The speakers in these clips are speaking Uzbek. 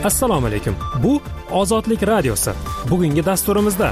Assalomu alaykum. Bu Ozodlik radiosi. Bugungi dasturimizda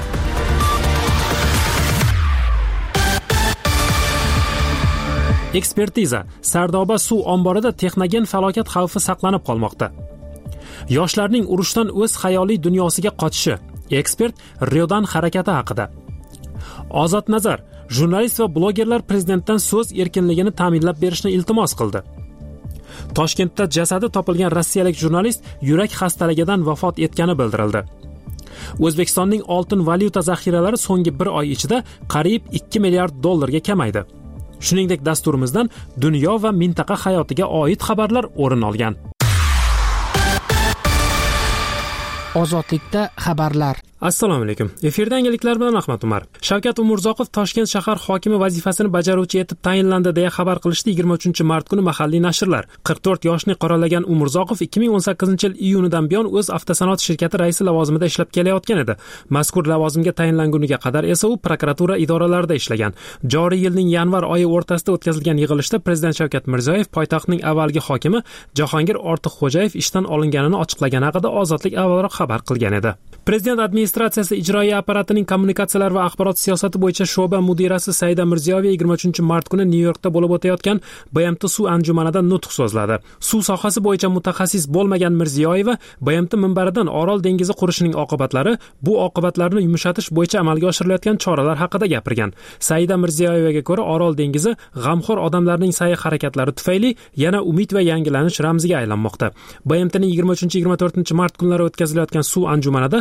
ekspertiza. Sardoba suv omborida texnogen falokat xavfi saqlanib qolmoqda. Yoshlarning urushdan o'z xayoliy dunyosiga qochishi. Ekspert Riodan harakati haqida. Ozod nazar. Jurnalist va blogerlar prezidentdan so'z erkinligini ta'minlab berishni iltimos qildi. Toshkentda jasadi topilgan rossiyalik jurnalist yurak xastaligidan vafot etgani bildirildi. O'zbekistonning oltin valyuta zaxiralari so'nggi bir oy ichida qariyb 2 milliard dollarga kamaydi. Shuningdek, dasturimizdan dunyo va mintaqa hayotiga oid xabarlar o'rin olgan. Ozodlikda xabarlar. Assalomu alaykum. Efirda yangiliklar bilan Ahmad Umar. Shavkat Umurzoqov Toshkent shahar hokimi vazifasini bajaruvchi etib tayinlandi deya xabar qilishdi 23-mart kuni mahalliy nashrlar. 44 yoshni qoralagan Umurzoqov 2018-yil iyunidan buyon o'z avtosanoat shirkati raisi lavozimida ishlab kelayotgan edi. Mazkur lavozimga tayinlanguniga qadar esa u prokuratura idoralarida ishlagan. Joriy yilning yanvar oyi o'rtasida o'tkazilgan yig'ilishda Prezident Shavkat Mirziyoyev poytaxtning avvalgi hokimi Jahongir Ortiqxo'jayev ishdan olinganini ochiqlagan haqida Ozodlik avvalroq xabar qilgan edi. Prezident administratsiyasi ijroiya apparatining kommunikatsiyalar va axborot siyosati bo'yicha sho'ba mudirasi Saida Mirziyoyeva 23-mart kuni Nyu-Yorkda bo'lib o'tayotgan BMT suv anjumanida nutq so'zladi. Suv sohasi bo'yicha mutaxassis bo'lmagan Mirziyoyeva BMT minbaridan Orol dengizi qurishining oqibatlari, bu oqibatlarni yumshatish bo'yicha amalga oshirilayotgan choralar haqida gapirgan. Saida Mirziyoyevaga ko'ra, Orol dengizi g'amxo'r odamlarning sa'y-harakatlari tufayli yana umid va yangilanish ramziga aylanmoqda. BMTning 23-24-mart kunlari o'tkazilayotgan suv anjumanida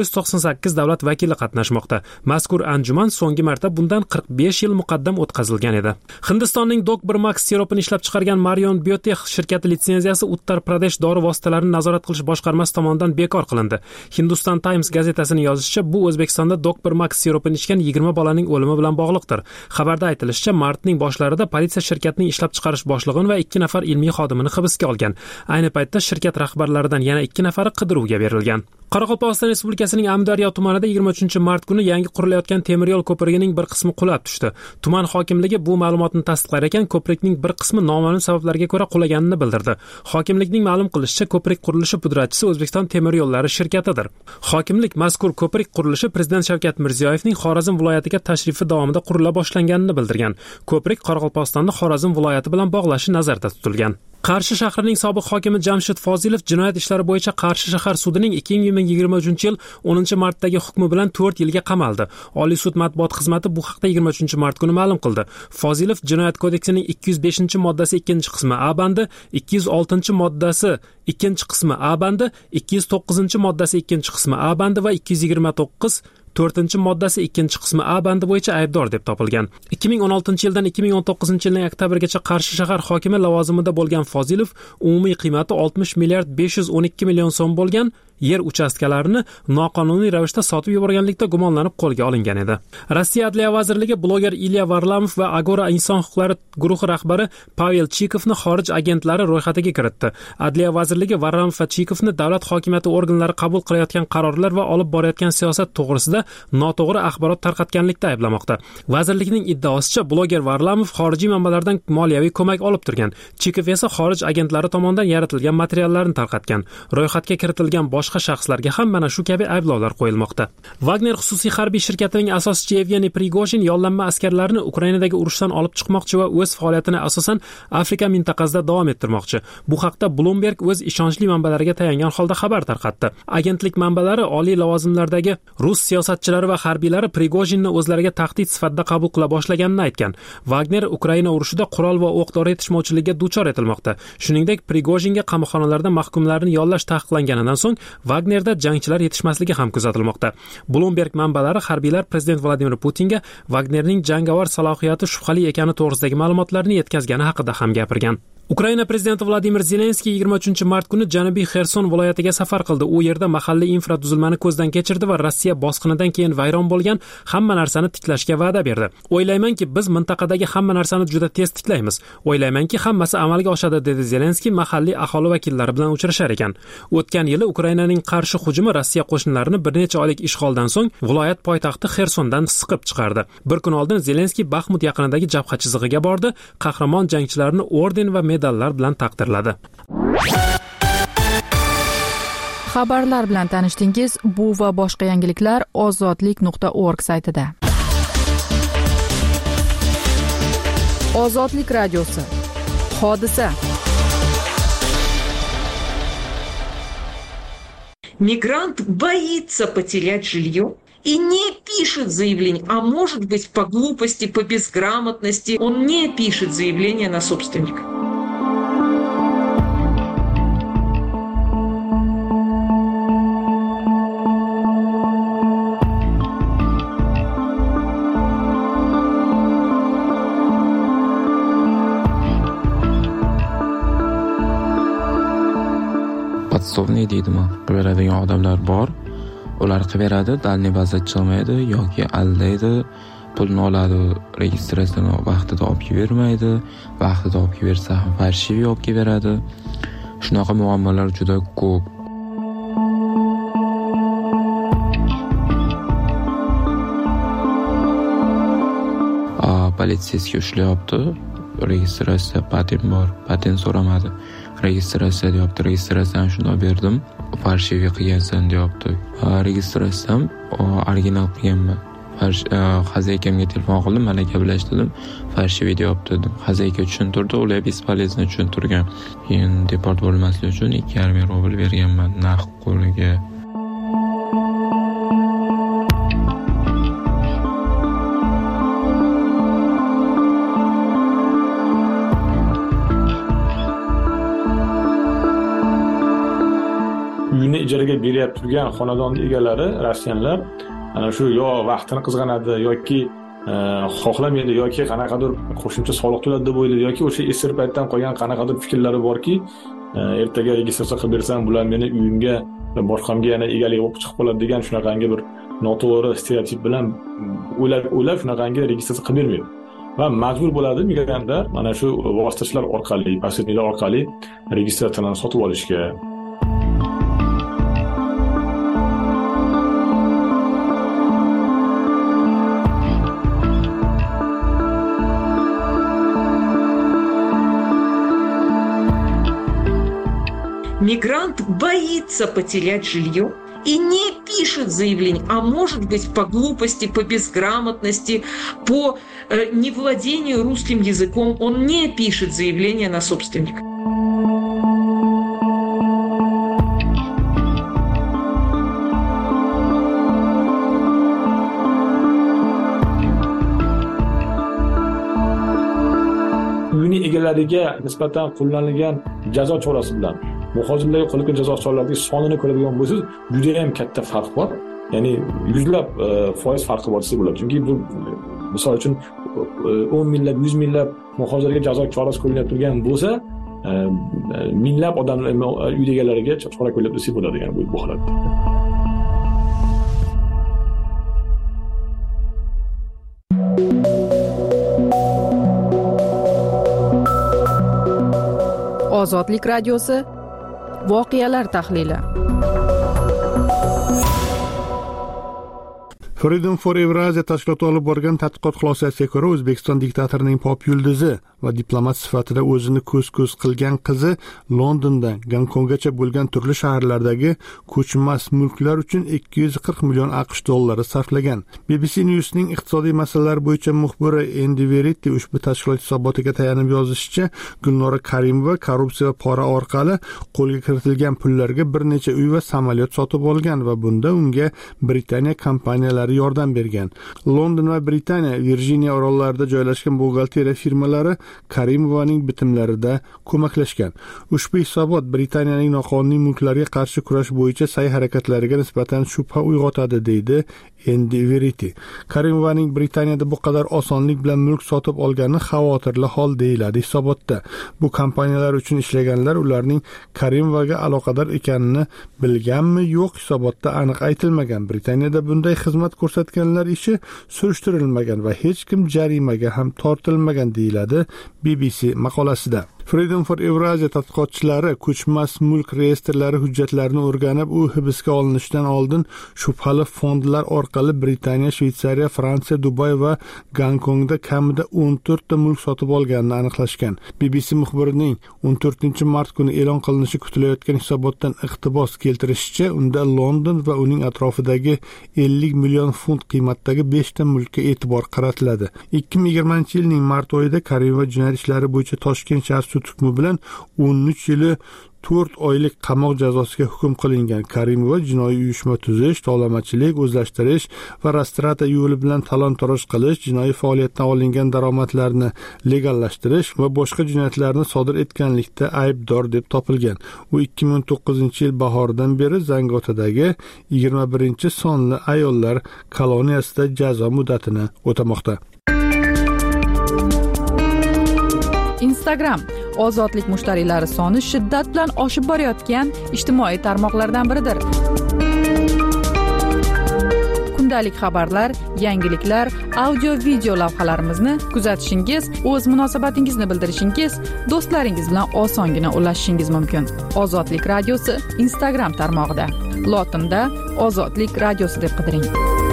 198 davlat vakili qatnashmoqda. Mazkur anjuman so'nggi marta bundan 45 yil muqaddam o'tkazilgan edi. Hindistonning Dokber Max siropini ishlab chiqargan Marion Biotech shirkati litsenziyasi Uttar Pradesh dori vositalarini nazorat qilish boshqarmasi tomonidan bekor qilindi. Hindustan Times gazetasining yozishicha, bu O'zbekistonda Dokber Max siropini ichgan 20 bolaning o'limi bilan bog'liqdir. Xabarda aytilishicha, martning boshlarida politsiya shirkatning ishlab chiqarish boshlig'ini va 2 nafar ilmiy xodimini hibsga olgan. Ayni paytda shirkat rahbarlaridan yana 2 nafari qidiruvga berilgan. Qoraqalpog'iston Respublikasining Amudaryo tumanida 23-mart kuni yangi qurilayotgan temir yo'l ko'prigining bir qismi qulab tushdi. Tuman hokimligi bu ma'lumotni tasdiqlar ekan, ko'prikning bir qismi noma'lum sabablarga ko'ra qulaganini bildirdi. Hokimlikning ma'lum qilishicha, ko'prik qurilishi pudratchisi O'zbekiston temir yo'llari shirkatidir. Hokimlik mazkur ko'prik qurilishi Prezident Shavkat Mirziyoyevning Xorazm viloyatiga tashrifi davomida qurila boshlanganini bildirgan. Ko'prik Qoraqalpog'istonni Xorazm viloyati bilan bog'lashi nazarda tutilgan. Qarshi shahrining sobiq hokimi Jamshid Fozilov jinoyat ishlari bo'yicha Qarshi shahar sudining 2023-yil 10-martdagi hukmi bilan 4 yilga qamaldi. Oliy sud matbuot xizmati bu haqda 23-mart kuni ma'lum qildi. Fozilov jinoyat kodeksining 205-moddasi 2-qismi A bandi, 206-moddasi 2-qismi A bandi, 209-moddasi 2-qismi A bandi va 229 4-moddasi 2-qismi A bandi bo'yicha aybdor deb topilgan. 2016-yildan 2019-yilning oktabrigacha Qarshi shahar hokimi lavozimida bo'lgan Fozilov umumiy qiymati 60 milliard 512 million so'm bo'lgan yer uchastkalarini noqonuniy ravishda sotib yuborganlikda gumonlanib qo'lga olingan edi. Rossiya Adliya vazirligi bloger Ilya Varlamov va Agora inson huquqlari guruhi rahbari Pavel Chikovni xorij agentlari ro'yxatiga kiritdi. Adliya vazirligi Varlamov va Chikovni davlat hokimiyati organlari qabul qilayotgan qarorlar va olib borayotgan siyosat to'g'risida noto'g'ri axborot tarqatganlikda ayblamoqda. Vazirlikning iddaosicha, bloger Varlamov xorijiy manbalardan moliyaviy ko'mak olib turgan. Chikov esa xorij agentlari tomonidan yaratilgan materiallarni tarqatgan. Ro'yxatga kiritilgan boshqa shaxslarga ham mana shu kabi ayblovlar qo'yilmoqda. Wagner xususiy harbiy shirkatining asoschisi Yevgeniy Prigojin yollanma askarlarni Ukrainadagi urushdan olib chiqmoqchi va o'z faoliyatini asosan Afrika mintaqasida davom ettirmoqchi. Bu haqda Bloomberg o'z ishonchli manbalariga tayangan holda xabar tarqatdi. Agentlik manbalari oliy lavozimlardagi rus siyosatchilari va harbiylari Prigojinni o'zlariga tahdid sifatida qabul qila boshlaganini aytgan. Wagner Ukraina urushida qurol va o'q-dori yetishmovchiligiga duchor etilmoqda. Shuningdek, Prigojinga qamoqxonalarda mahkumlarni yollash taqiqlanganidan so'ng Wagnerda jangchilar yetishmasligi ham kuzatilmoqda. Bloomberg manbalari harbiylar Prezident Vladimir Putinga Wagnerning jangovar salohiyati shubhali ekani to'g'risidagi ma'lumotlarni yetkazgani haqida ham gapirgan. Ukraina prezidenti Vladimir Zelenskiy 23-mart kuni Janubiy Xerson viloyatiga safar qildi. U yerda mahalliy infratuzilmani ko'zdan kechirdi va Rossiya bosqinidan keyin vayron bo'lgan hamma narsani tiklashga va'da berdi. O'ylaymanki, biz mintaqadagi hamma narsani juda tez tiklaymiz. O'ylaymanki, hammasi amalga oshadi, dedi Zelenskiy mahalliy aholi vakillari bilan uchrashar ekan. O'tgan yili Ukrainaning qarshi hujumi Rossiya qo'shinlarini bir necha oylik ishg'oldan so'ng viloyat poytaxti Xersondan siqib chiqardi. Bir kun oldin Zelenskiy Baxmut yaqinidagi jabha chizig'iga bordi, qahramon jangchilarni orden va medallar bilan taqdirladi. Xabarlar bilan tanishdingiz. Bu va boshqa yangiliklar ozodlik.org saytida. Ozodlik radiosi. Hodisa. Мигрант боится потерять жилье и не пишет заявление, а может быть по глупости, по безграмотности, он не пишет заявление на собственника. Podstavniy deydimi? Beradigan odamlar bor. Ular qilaveradi, dalniy bazda chiqmaydi yoki aldaydi, pulni oladi, registratsiyani vaqtida olib bermaydi, vaqtida olib bersa ham farshiviy olib beradi. Shunaqa muammolar juda ko'p. Politsiyaga ushlayapti. Registratsiya patent bor, patent so'ramadi. Registratsiya deyapti, registratsiyani shunday berdim, farshiviy qilgansan deyapti. Registratsiyam original qilganman. Xazakamga telefon qildim, mana gaplashdim, farshiviy deyapti dedim. Xazaka tushuntirdi, ular bespolezno tushuntirgan. Keyin deport bo'lmaslik uchun 2,5 rubl berganman naqd qo'liga. Uyini ijaraga beryapti turgan xonadon egalari, rossiyanlar, ana shu yo vaqtini qizg'anadi yoki xohlamaydi yoki qanaqadir qo'shimcha soliq to'ladi deb o'ylaydi yoki o'sha esir paytdan qolgan qanaqadir fikrlari borki, ertaga registratsiya qilib bersam, bular meni uyimga va boshqamga yana egalik bo'lib chiqib qoladi degan shunaqangi bir noto'g'ri stereotip bilan o'ylab shunaqangi registratsiya qilib bermaydi. Va majbur bo'ladi migrantlar mana shu vositachilar orqali, posredniklar orqali registratsiyani sotib olishga. Мигрант боится потерять жилье и не пишет заявление, а может быть по глупости, по безграмотности, по невладению русским языком, он не пишет заявление на собственника. Uyini egalariga nisbatan qo'llanilgan jazo chorasi bilan muhojirlarga qo'llanilgan jazo choralarining sonini ko'radigan bo'lsangiz, juda ham katta farq bor. Ya'ni yuzlab foiz farqi bor desa bo'ladi. Chunki bu misol uchun 10 minglab, 100 minglab muhojirlarga jazo chorasi qo'llanib turgan bo'lsa, minglab odamlar uy egalariga chora qo'llab desa bo'ladi, ya'ni bu holatda. Ozodlik radiosi. Voqealar tahlili. Freedom for Eurasia tashkiloti olib borgan tadqiqot xulosasiga ko'ra, O'zbekiston diktatorining pop yulduzi va diplomat sifatida o'zini ko'z-ko'z qilgan qizi Londondan Gonkonggacha bo'lgan turli shaharlardagi ko'chmas mulklar uchun 240 million AQSh dollari sarflagan. BBC News'ning iqtisodiy masalalar bo'yicha muxbiri Andy Verity ushbu tashkilot hisobotiga tayanib yozishicha, Gulnora Karimova korrupsiya va pora orqali qo'lga kiritilgan pullarga bir necha uy va samolyot sotib olgan va bunda unga Britaniya kompaniyalari yordam bergan. London va Britaniya Virjiniya orollarida joylashgan buxgalteriya firmalari Karimovaning bitimlarida ko'maklashgan. Ushbu hisobot Britaniyaning noqonuniy mulklarga qarshi kurash bo'yicha sa'y-harakatlariga nisbatan shubha uyg'otadi, deydi Andy Verity. Karimovaning Britaniyada bu qadar osonlik bilan mulk sotib olgani xavotirli hol, deyiladi hisobotda. Bu kompaniyalar uchun ishlaganlar ularning Karimovaga aloqador ekanini bilganmi, yo'q, hisobotda aniq aytilmagan. Britaniyada bunday xizmat ko'rsatganlar ishi surishtirilmagan va hech kim jarimaga ham tortilmagan, deyiladi BBC maqolasida. Freedom for Eurasia tadqiqotchilari ko'chmas mulk reyestrlari hujjatlarini o'rganib, u hibsga olinishidan oldin shubhali fondlar orqali Britaniya, Shveysariya, Fransiya, Dubay va Gonkongda kamida 14 ta mulk sotib olganini aniqlashgan. BBC muxbirining 14-mart kuni e'lon qilinishi kutilayotgan hisobotdan iqtibos keltirishicha, unda London va uning atrofidagi 50 million funt qiymatdagi 5 ta mulkka e'tibor qaratiladi. 2020-yilning mart oyida Karimova jinoyat ishlari bo'yicha Toshkent shahar sud hukmi bilan 13 yili 4 oylik qamoq jazosiga hukm qilingan. Karimova jinoiy uyushma tuzish, tovlamachilik, o'zlashtirish va rastrata yo'li bilan talon-toroj qilish, jinoiy faoliyatdan olingan daromadlarni legallashtirish va boshqa jinoyatlarni sodir etganlikda aybdor deb topilgan. U 2009-yil bahoridan beri Zangotadagi 21-sonli ayollar koloniyasida jazo muddatini o'tamoqda. Instagram ozodlik mushtariylari soni shiddat bilan oshib borayotgan ijtimoiy tarmoqlardan biridir. Kundalik xabarlar, yangiliklar, audio-video lavhalarimizni kuzatishingiz, o'z munosabatingizni bildirishingiz, do'stlaringiz bilan osongina ulashishingiz mumkin. Ozodlik radiosi Instagram tarmog'ida. Lotinda Ozodlik radiosi deb qidiring.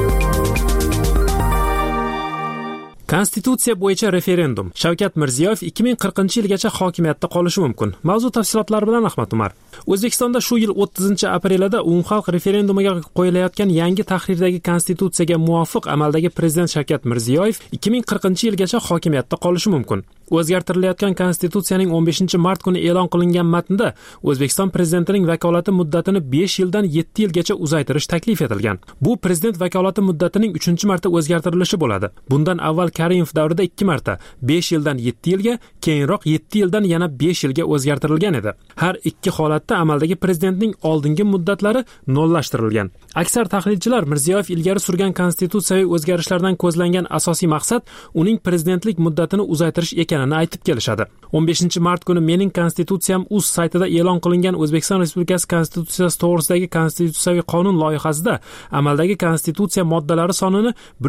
Konstitutsiya bo'yicha referendum. Shavkat Mirziyoyev 2040-yilgacha hokimiyatda qolishi mumkin. Mavzu tafsilotlari bilan Ahmad Umar. O'zbekistonda shu yil 30-aprelida umumxalq referendumiga qo'yilayotgan yangi tahrirdagi konstitutsiyaga muvofiq amaldagi prezident Shavkat Mirziyoyev 2040-yilgacha hokimiyatda qolishi mumkin. O'zgartirilayotgan konstitutsiyaning 15-mart kuni e'lon qilingan matnda O'zbekiston prezidentining vakolati muddatini 5 yildan 7 yilgacha uzaytirish taklif etilgan. Bu prezident vakolati muddatining 3-marta o'zgartirilishi bo'ladi. Bundan avval Karimov davrida 2 marta 5 yildan 7 yilga, keyinroq 7 yildan yana 5 yilga o'zgartirilgan edi. Har ikki holatda amaldagi prezidentning oldingi muddatlari nollashtirilgan. Aksar tahlilchilar Mirziyoyev ilgari surgan konstitutsiyaviy o'zgarishlardan ko'zlangan asosiy maqsad uning prezidentlik muddatini uzaytirish ekanini aytib kelishadi. 15-mart kuni Mening konstitutsiyam.uz saytida e'lon qilingan O'zbekiston Respublikasi konstitutsiyasi to'g'risidagi konstitutsiyaviy qonun loyihasida amaldagi konstitutsiya moddalari sonini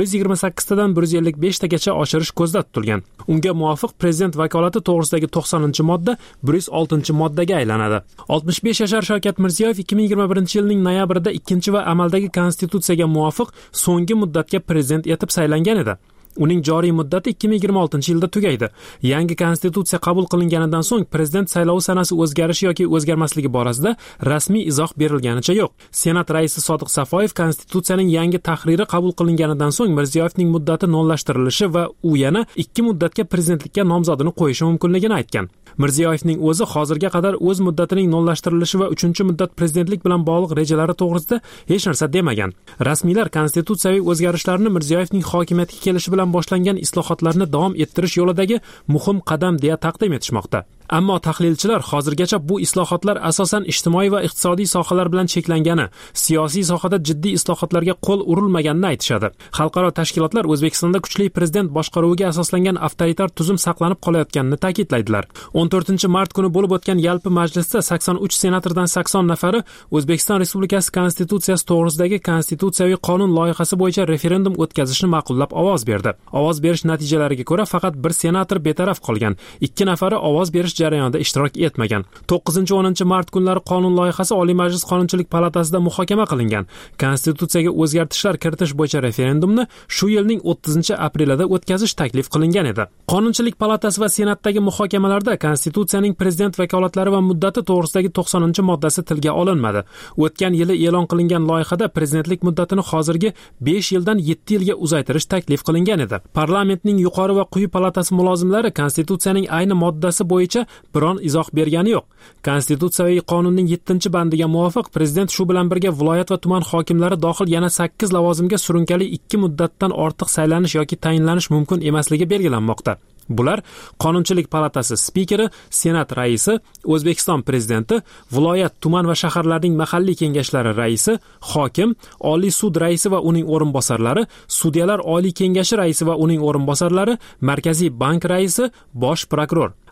128 tadan 155 tagacha oshirish ko'zda tutilgan. Unga muvofiq prezident vakolati to'g'risidagi 90-modda 106-moddaga aylanadi. 65 yashar Shavkat Mirziyoyev 2021-yilning noyabrida 2 va amaldagi konstitutsiyaga muvofiq so'nggi muddatga prezident etib saylangan edi. Uning joriy muddati 2026-yilda tugaydi. Yangi konstitutsiya qabul qilinganidan so'ng prezident saylovi sanasi o'zgarishi yoki o'zgarmasligi borasida rasmiy izoh berilganicha yo'q. Senat raisi Sodiq Safoyev konstitutsiyaning yangi tahriri qabul qilinganidan so'ng Mirziyoyevning muddati nollashtirilishi va u yana 2 muddatga prezidentlikka nomzodini qo'yishi mumkinligini aytgan. Mirziyoyevning o'zi hozirga qadar o'z muddatining nollashtirilishi va 3-muddat prezidentlik bilan bog'liq rejalari to'g'risida hech narsa demagan. Rasmiylar konstitutsiyaviy o'zgarishlarni Mirziyoyevning hokimiyatga kelishi bilan boshlangan islohotlarni davom ettirish yo'lidagi muhim qadam deya taqdim etishmoqda. Ammo tahlilchilar hozirgacha bu islohotlar asosan ijtimoiy va iqtisodiy sohalar bilan cheklangani, siyosiy sohada jiddiy islohotlarga qo'l urilmaganini aytishadi. Xalqaro tashkilotlar O'zbekistonda kuchli prezident boshqaruviga asoslangan avtoritar tuzum saqlanib qolayotganini ta'kidlaydilar. 14-mart kuni bo'lib o'tgan yalpi majlisda 83 senatordan 80 nafari O'zbekiston Respublikasi konstitutsiyasi to'g'risidagi konstitutsiyaviy qonun loyihasi bo'yicha referendum o'tkazishni ma'qullab ovoz berdi. Ovoz berish natijalariga ko'ra faqat bir senator betaraf qolgan, 2 nafari ovoz berish jarayonida ishtirok etmagan. 9-10 mart kunlari qonun loyihasi Oliy Majlis Qonunchilik palatasida muhokama qilingan. Konstitutsiyaga o'zgartishlar kiritish bo'yicha referendumni shu yilning 30-aprelida o'tkazish taklif qilingan edi. Qonunchilik palatasi va senatdagi muhokamalarda konstitutsiyaning prezident vakolatlari va muddati to'g'risidagi 90-moddasi tilga olinmadi. O'tgan yili e'lon qilingan loyihada prezidentlik muddatini hozirgi 5 yildan 7 yilga uzaytirish taklif qilingan edi. Parlamentning yuqori va quyi palatasi mulozimlari konstitutsiyaning ayni moddasi bo'yicha biron izoh bergani yo'q. Konstitutsiyaviy qonunning 7-bandiga muvofiq prezident shu bilan birga viloyat va tuman hokimlari dohil yana 8 lavozimga surunkali 2 muddatdan ortiq saylanish yoki tayinlanish mumkin emasligi belgilanmoqda. Bular Qonunchilik palatasi spikeri, Senat raisi, O'zbekiston prezidenti, viloyat, tuman va shaharlarning mahalliy kengashlari raisi, hokim, Oliy sud raisi va uning o'rinbosarlari, sudyalar Oliy kengashi raisi va uning o'rinbosarlari, Markaziy bank raisi, bosh prokuror.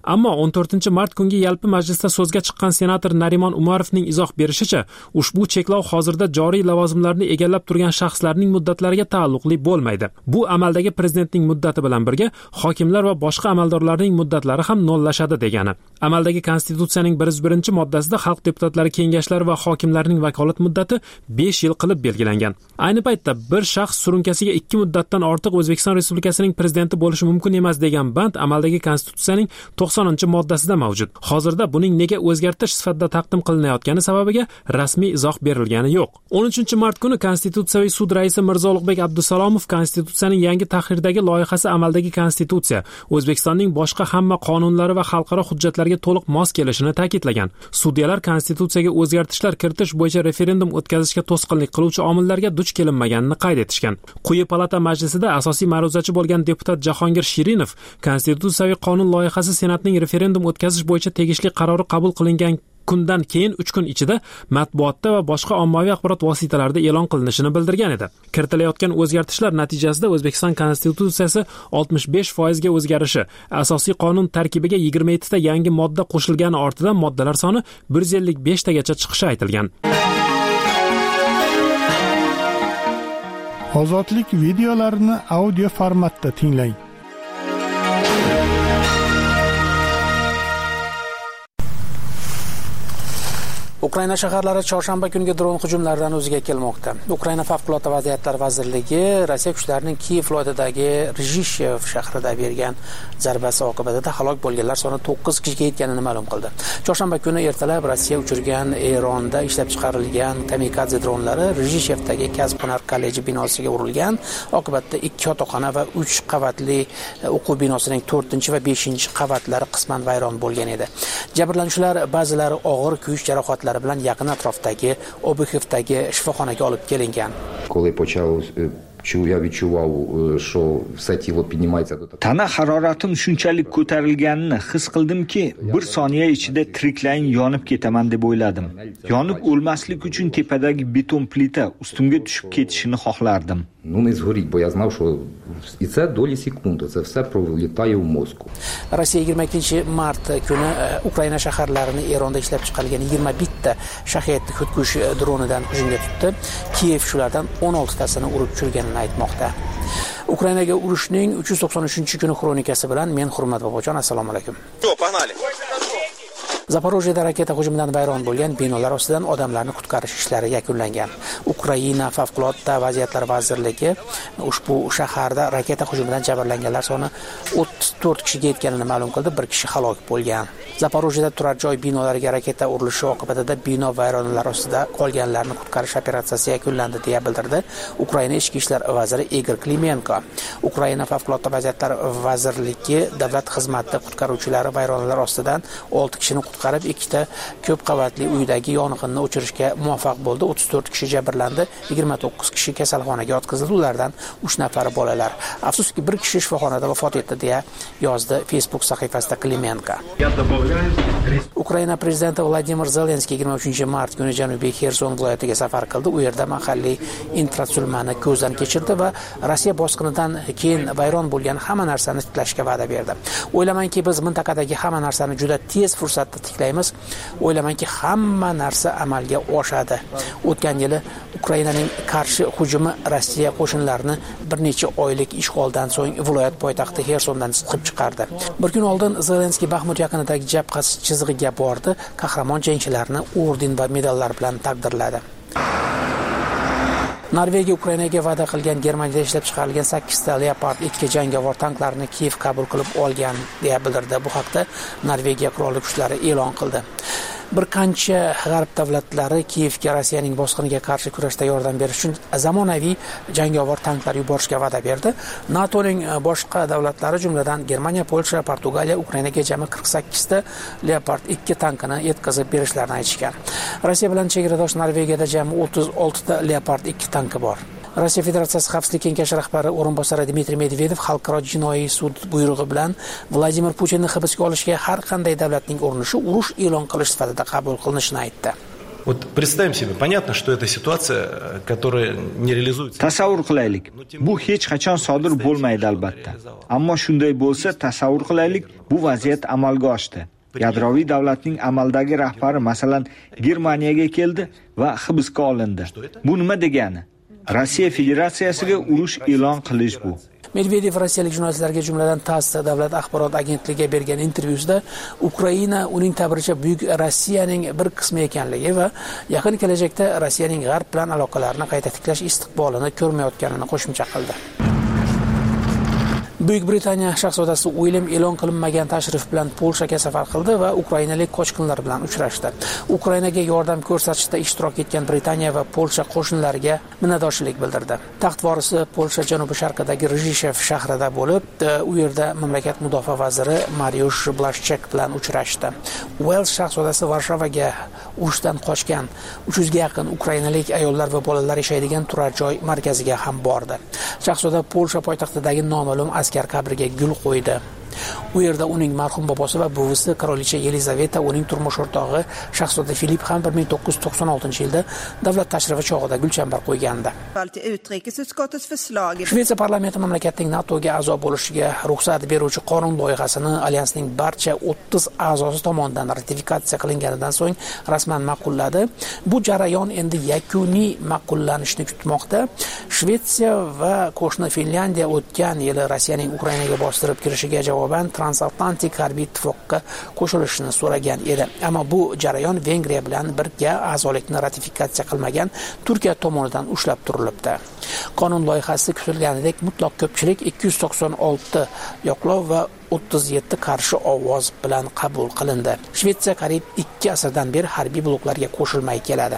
Ammo 14-mart kungi yalpi majlisda so'zga chiqqan senator Narimon Umarovning izoh berishicha, ushbu cheklov hozirda joriy lavozimlarni egallab turgan shaxslarning muddatlariga taalluqli bo'lmaydi. Bu amaldagi prezidentning muddati bilan birga hokimlar va boshqa amaldorlarning muddatlari ham nollashadi degani. Amaldagi konstitutsiyaning 101-moddasida xalq deputatlari kengashlari va hokimlarning vakolat muddati 5 yil qilib belgilangan. Ayni paytda bir shaxs surunkasiga 2 muddatdan ortiq O'zbekiston Respublikasining prezidenti bo'lishi mumkin emas degan band amaldagi konstitutsiyaning 90-moddasida mavjud. Hozirda buning nega o'zgartirish sifatida taqdim qilinayotgani sababiga rasmiy izoh berilgani yo'q. 13-mart kuni Konstitutsiyaviy sud raisi Mirzo Ulug'bek Abdusalomov konstitutsiyaning yangi tahrirdagi loyihasi amaldagi konstitutsiya O'zbekistonning boshqa hamma qonunlari va xalqaro hujjatlarga to'liq mos kelishini ta'kidlagan. Sudyalar konstitutsiyaga o'zgartishlar kiritish bo'yicha referendum o'tkazishga to'sqinlik qiluvchi omillarga duch kelinmaganini qayd etishgan. Quyi palata majlisida asosiy ma'ruzachi bo'lgan deputat Jahongir Shirinov konstitutsiyaviy qonun loyihasi Senatning referendum o'tkazish bo'yicha tegishli qarori qabul qilingan kundan keyin 3 kun ichida matbuotda va boshqa ommaviy axborot vositalarida e'lon qilinishini bildirgan edi. Kiritilayotgan o'zgartishlar natijasida O'zbekiston konstitutsiyasi 65% ga o'zgarishi, asosiy qonun tarkibiga 27 ta yangi modda qo'shilgani ortidan moddalar soni 155 tagacha chiqishi aytilgan. Ozodlik videolarini audio formatda tinglang. Ukraina shaharlari chorshanba kungi dron hujumlaridan o'ziga kelmoqda. Ukraina favqulodda vaziyatlar vazirligi Rossiya kuchlarining Kiyev viloyatidagi Rizhishev shahrida bergan zarbasi oqibatida halok bo'lganlar soni 9 kishiga yetganini ma'lum qildi. Chorshanba kuni ertalab Rossiya uchirgan Eronda ishlab chiqarilgan kamikadze dronlari Rizhishevdagi kasb-hunar kolleji binosiga urilgan. Oqibatda 2 yotoqxona va 3 qavatli o'quv binosining 4 va 5 qavatlari qisman vayron bo'lgan edi. Jabrlanuvchilar ba'zilari og'ir kuyish jarohatlari bilan yaqin atrofdagi Obuxevdagi shifoxonaga olib kelingan. Tana haroratim shunchalik ko'tarilganini his qildimki, bir soniya ichida tiriklayin yonib ketaman deb o'yladim. Yonib o'lmaslik uchun tepadagi beton plita ustimga tushib ketishini xohlardim. Rossiya 22-mart kuni Ukraina shaharlarini Eronda ishlab chiqarilgan 21 ta shahed xudkush dronidan hujumga tutdi. Kiyev shulardan 16 tasini urib tushirganini aytmoqda. Ukrainaga urushning 393-kuni xronikasi bilan men Hurmat Bobojon, assalomu alaykum. Zaporojyeda raketa hujumidan vayron bo'lgan binolar ostidan odamlarni qutqarish ishlari yakunlangan. Ukraina favqulodda vaziyatlar vazirligi ushbu shaharda raketa hujumidan jabrlanganlar soni 34 kishiga yetganini ma'lum qildi, 1 kishi halok bo'lgan. Zaporojyeda turar joy binolariga raketa urilishi oqibatida bino vayronalar ostida qolganlarni qutqarish operatsiyasi yakunlandi deya bildirdi Ukraina ichki ishlar vaziri Igor Klimenko. Ukraina favqulodda vaziyatlar vazirligi davlat xizmati qutqaruvchilari vayronalar ostidan 6 kishini qutqarib, 2 ta ko'p qavatli uydagi yong'inni o'chirishga muvaffaq bo'ldi. 34 kishi jabrlandi, 29 kishi kasalxonaga yotqizildi, ulardan 3 nafari bolalar. Afsuski 1 kishi shifoxonada vafot etdi deya yozdi Facebook sahifasida Klimenko. Ukraina prezidenti Vladimir Zelenskiy 23-mart kuni Janubiy Xerson viloyatiga safar qildi. U yerda mahalliy infratuzilmani ko'zdan kechirdi va Rossiya bosqinidan keyin vayron bo'lgan hamma narsani tiklashga va'da berdi. O'ylamanki, biz mintaqadagi hamma narsani juda tez fursatda tiklaymiz. O'ylamanki, hamma narsa amalga oshadi. O'tgan yili Ukrainaning qarshi hujumi Rossiya qo'shinlarini bir necha oylik ishg'oldan so'ng viloyat poytaxti Xersondan chiqib chiqardi. Bir kun oldin Zelenskiy Baxmut yaqinidagi jabha chizig'iga bordi, qahramon jangchilarni orden va medallar bilan taqdirladi. Norvegiya Ukrainaga va'da qilgan Germaniyada ishlab chiqarilgan 8 ta Leopard 2 jangovar tanklarini Kiyev qabul qilib olgan deya bildirdi. Bu haqda Norvegiya qurolli kuchlari e'lon qildi. Bir qancha g'arb davlatlari Kiyevga Rossiyaning bosqiniga qarshi kurashda yordam berish uchun zamonaviy jangovar tanklar yuborishga va'da berdi. NATOning boshqa davlatlari, jumladan Germaniya, Polsha, Portugaliya Ukrainaga jami 48 ta Leopard 2 tankini yetkazib berishlarini aytishgan. Rossiya bilan chegaradosh Norvegiyada jami 36 ta Leopard 2 tanki bor. Rossiya Federatsiyasi Xavfsizlik kengashi rahbari o'rinbosari Dmitriy Medvedev xalqaro jinoiy sud buyrug'i bilan Vladimir Putinni hibsga olishga har qanday davlatning urinishi urush e'lon qilish sifatida qabul qilinishini aytdi. Вот представим себе, понятно, что это ситуация, которая не реализуется. Tasavvur qilaylik. Bu hech qachon sodir bo'lmaydi albatta. Ammo shunday bo'lsa, tasavvur qilaylik, bu vaziyat amalga oshdi. Yadroviy davlatning amaldagi rahbari masalan Germaniyaga keldi va hibsga olindi. Bu nima degani? Rossiya Federatsiyasiga urush e'lon qilish bu. Medvedev rossiyalik jurnalistlarga, jumladan TASS davlat axborot agentligiga bergan intervyusida Ukraina uning ta'biricha buyuk Rossiyaning bir qismi ekanligi va yaqin kelajakda Rossiyaning g'arb bilan aloqalarini qayta tiklash istiqbolini ko'rmayotganini qo'shimcha qildi. Buyuk Britaniya shahzodasi Uilyam e'lon qilinmagan tashrif bilan Polshaga safar qildi va ukrainalik qochqinlar bilan uchrashdi. Ukrainaga yordam ko'rsatishda ishtirok etgan Britaniya va Polsha qo'shinlariga minnatdorchilik bildirdi. Taxt vorisi Polsha janubi-sharqidagi Rzhishev shahrida bo'lib, u yerda mamlakat mudofaa vaziri Mariusz Blaszczak bilan uchrashdi. Wales shahzodasi Varshovaga urushdan qochgan 300 ga yaqin ukrainalik ayollar va bolalar yashaydigan turar joy markaziga ham bordi. Shahzoda Polsha poytaxtidagi noma'lum askar qabriga gul qo'ydi. U yerda uning marhum bobosi va buvisi qirolicha Yelizaveta, uning turmush o'rtog'i shahzoda Filip ham 1996-yilda davlat tashrifi chog'ida gulchambar qo'ygandi. Shvetsiya parlamenti mamlakatning NATOga a'zo bo'lishiga ruxsat beruvchi qonun loyihasini alyansning barcha 30 a'zosi tomonidan ratifikatsiya qilinganidan so'ng rasman ma'qulladi. Bu jarayon endi yakuniy ma'qullanishni kutmoqda. Shvetsiya va qo'shni Finlyandiya o'tgan yili Rossiyaning Ukrainaga bostirib kirishiga javoban transatlantik harbiy ittifoqqa qo'shilishni so'ragan edi. Ammo bu jarayon Vengriya bilan birga a'zolikni ratifikatsiya qilmagan Turkiya tomonidan ushlab turilibdi. Qonun loyihasi kutilganidek mutlaq ko'pchilik 296 yoqlov va 37 qarshi ovoz bilan qabul qilindi. Shvetsiya qariyb 2 asrdan beri harbiy bloklarga qo'shilmay keladi.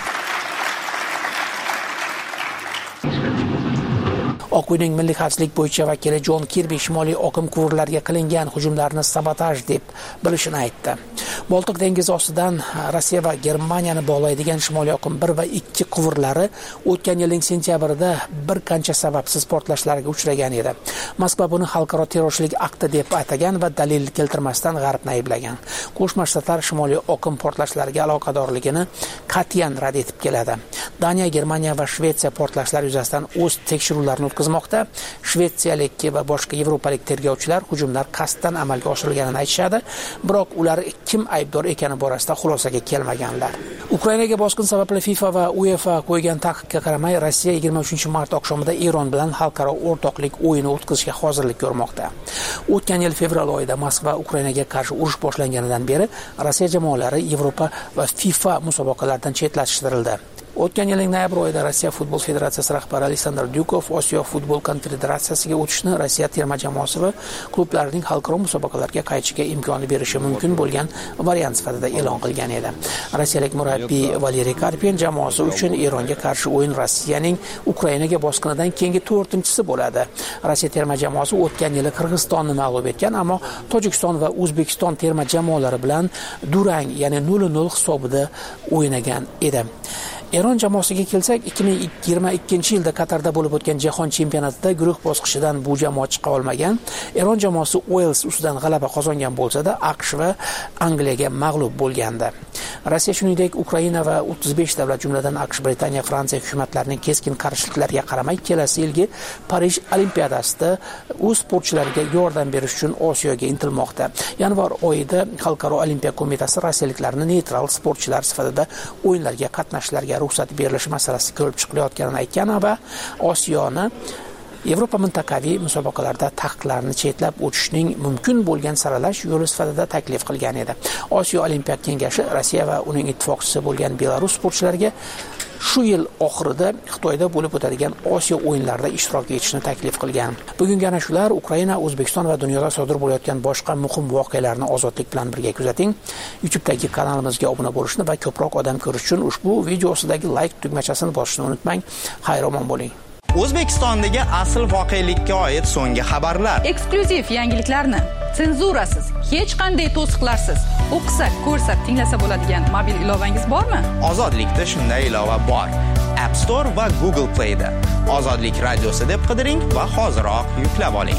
Oq uyning milliy xavfsizlik bo'yicha vakili Jon Kirbi shimoliy oqim quvurlariga qilingan hujumlarni sabotaj deb bilishini aytdi. Boltiq dengizi ostidan Rossiya va Germaniyani bog'laydigan shimoliy oqim 1 va 2 quvurlari o'tgan yilning sentyabrida bir qancha sababsiz portlashlarga uchragan edi. Moskva buni xalqaro terrorchilik akti deb atagan va dalil keltirmasdan G'arbni ayblagan. Qo'shma Shtatlar shimoliy oqim portlashlariga aloqadorligini qat'iyan rad etib keladi. Daniya, Germaniya va Shvetsiya portlashlar yuzasidan o'z tekshiruvlarini o'tkazmoqda. Shvetsiyalik va boshqa yevropalik tergovchilar hujumlar qasddan amalga oshirilganini aytishadi, biroq ular kim aybdor ekani borasida xulosaga kelmaganlar. Ukrainaga bosqin sababli FIFA va UEFA qo'ygan taqiqqa qaramay, Rossiya 23-mart oqshomida Eron bilan xalqaro o'rtoqlik o'yini o'tkazishga hozirlik ko'rmoqda. O'tgan yil fevral oyida Moskva Ukrainaga qarshi urush boshlanganidan beri Rossiya jamoalari Yevropa va FIFA musobaqalaridan chetlashtirildi. O'tgan yilning noyabr oyida Rossiya futbol federatsiyasi rahbari Aleksandr Dyukov Osiyo futbol konfederatsiyasiga o'tishni Rossiya terma jamoasi va klublarining xalqaro musobaqalarga qaytishiga imkonni berishi mumkin bo'lgan variant sifatida e'lon qilgan edi. Rossiyalik murabbiy Valeriy Karpin jamoasi uchun Eronga qarshi o'yin Rossiyaning Ukrainaga bosqinidan keyingi 4-chisi bo'ladi. Rossiya terma jamoasi o'tgan yili Qirg'izistonni mag'lub etgan, ammo Tojikiston va O'zbekiston terma jamoalari bilan durang, ya'ni 0-0 hisobida o'ynagan edi. Eron jamoasiga kelsak, 2022-yilda Qatarda bo'lib o'tgan jahon chempionatida guruh bosqichidan bu jamoa chiqa olmagan. Eron jamoasi Wales ustidan g'alaba qozongan bo'lsa-da, AQSh va Angliyaga mag'lub bo'lgandi. Rossiya shuningdek Ukraina va 35 davlat, jumladan AQSh, Britaniya, Fransiya hukumatlarining keskin qarshiliklariga qaramay kelasi yilgi Parij Olimpiadasida o'z sportchilariga yordam berish uchun Osiyoga intilmoqda. Yanvar oyida Xalqaro olimpiya qo'mitasi rossiyaliklarni neytral sportchilar sifatida o'yinlarga qatnashlarga ruxsat berilishi masalasi ko'rib chiqilayotganini aytgan va Osiyoni Yevropa mintaqaviy musobaqalarda taqiqlarni chetlab o'tishning mumkin bo'lgan saralash yo'li sifatida taklif qilgan edi. Osiyo Olimpiya kengashi Rossiya va uning ittifoqchisi bo'lgan Belarus sportchilariga shu yil oxirida Xitoyda bo'lib o'tadigan Osiyo o'yinlarida ishtirok etishni taklif qilgan. Bugungi ana shular Ukraina, O'zbekiston va dunyoda sodir bo'layotgan boshqa muhim voqealarni ozodlik bilan birga kuzating. YouTube'dagi kanalimizga obuna bo'lishni va ko'proq odam ko'rish uchun ushbu video ostidagi like tugmachasini bosishni unutmang. Xayr-omon bo'ling. O'zbekistondagi asl voqelikka oid so'nggi xabarlar, eksklyuziv yangiliklarni, senzurasiz, hech qanday to'siqlarsiz o'qisa, ko'rsa, tinglasa bo'ladigan mobil ilovangiz bormi? Ozodlikda shunday ilova bor. App Store va Google Play da. Ozodlik radiosi deb qidiring va hoziroq yuklab oling.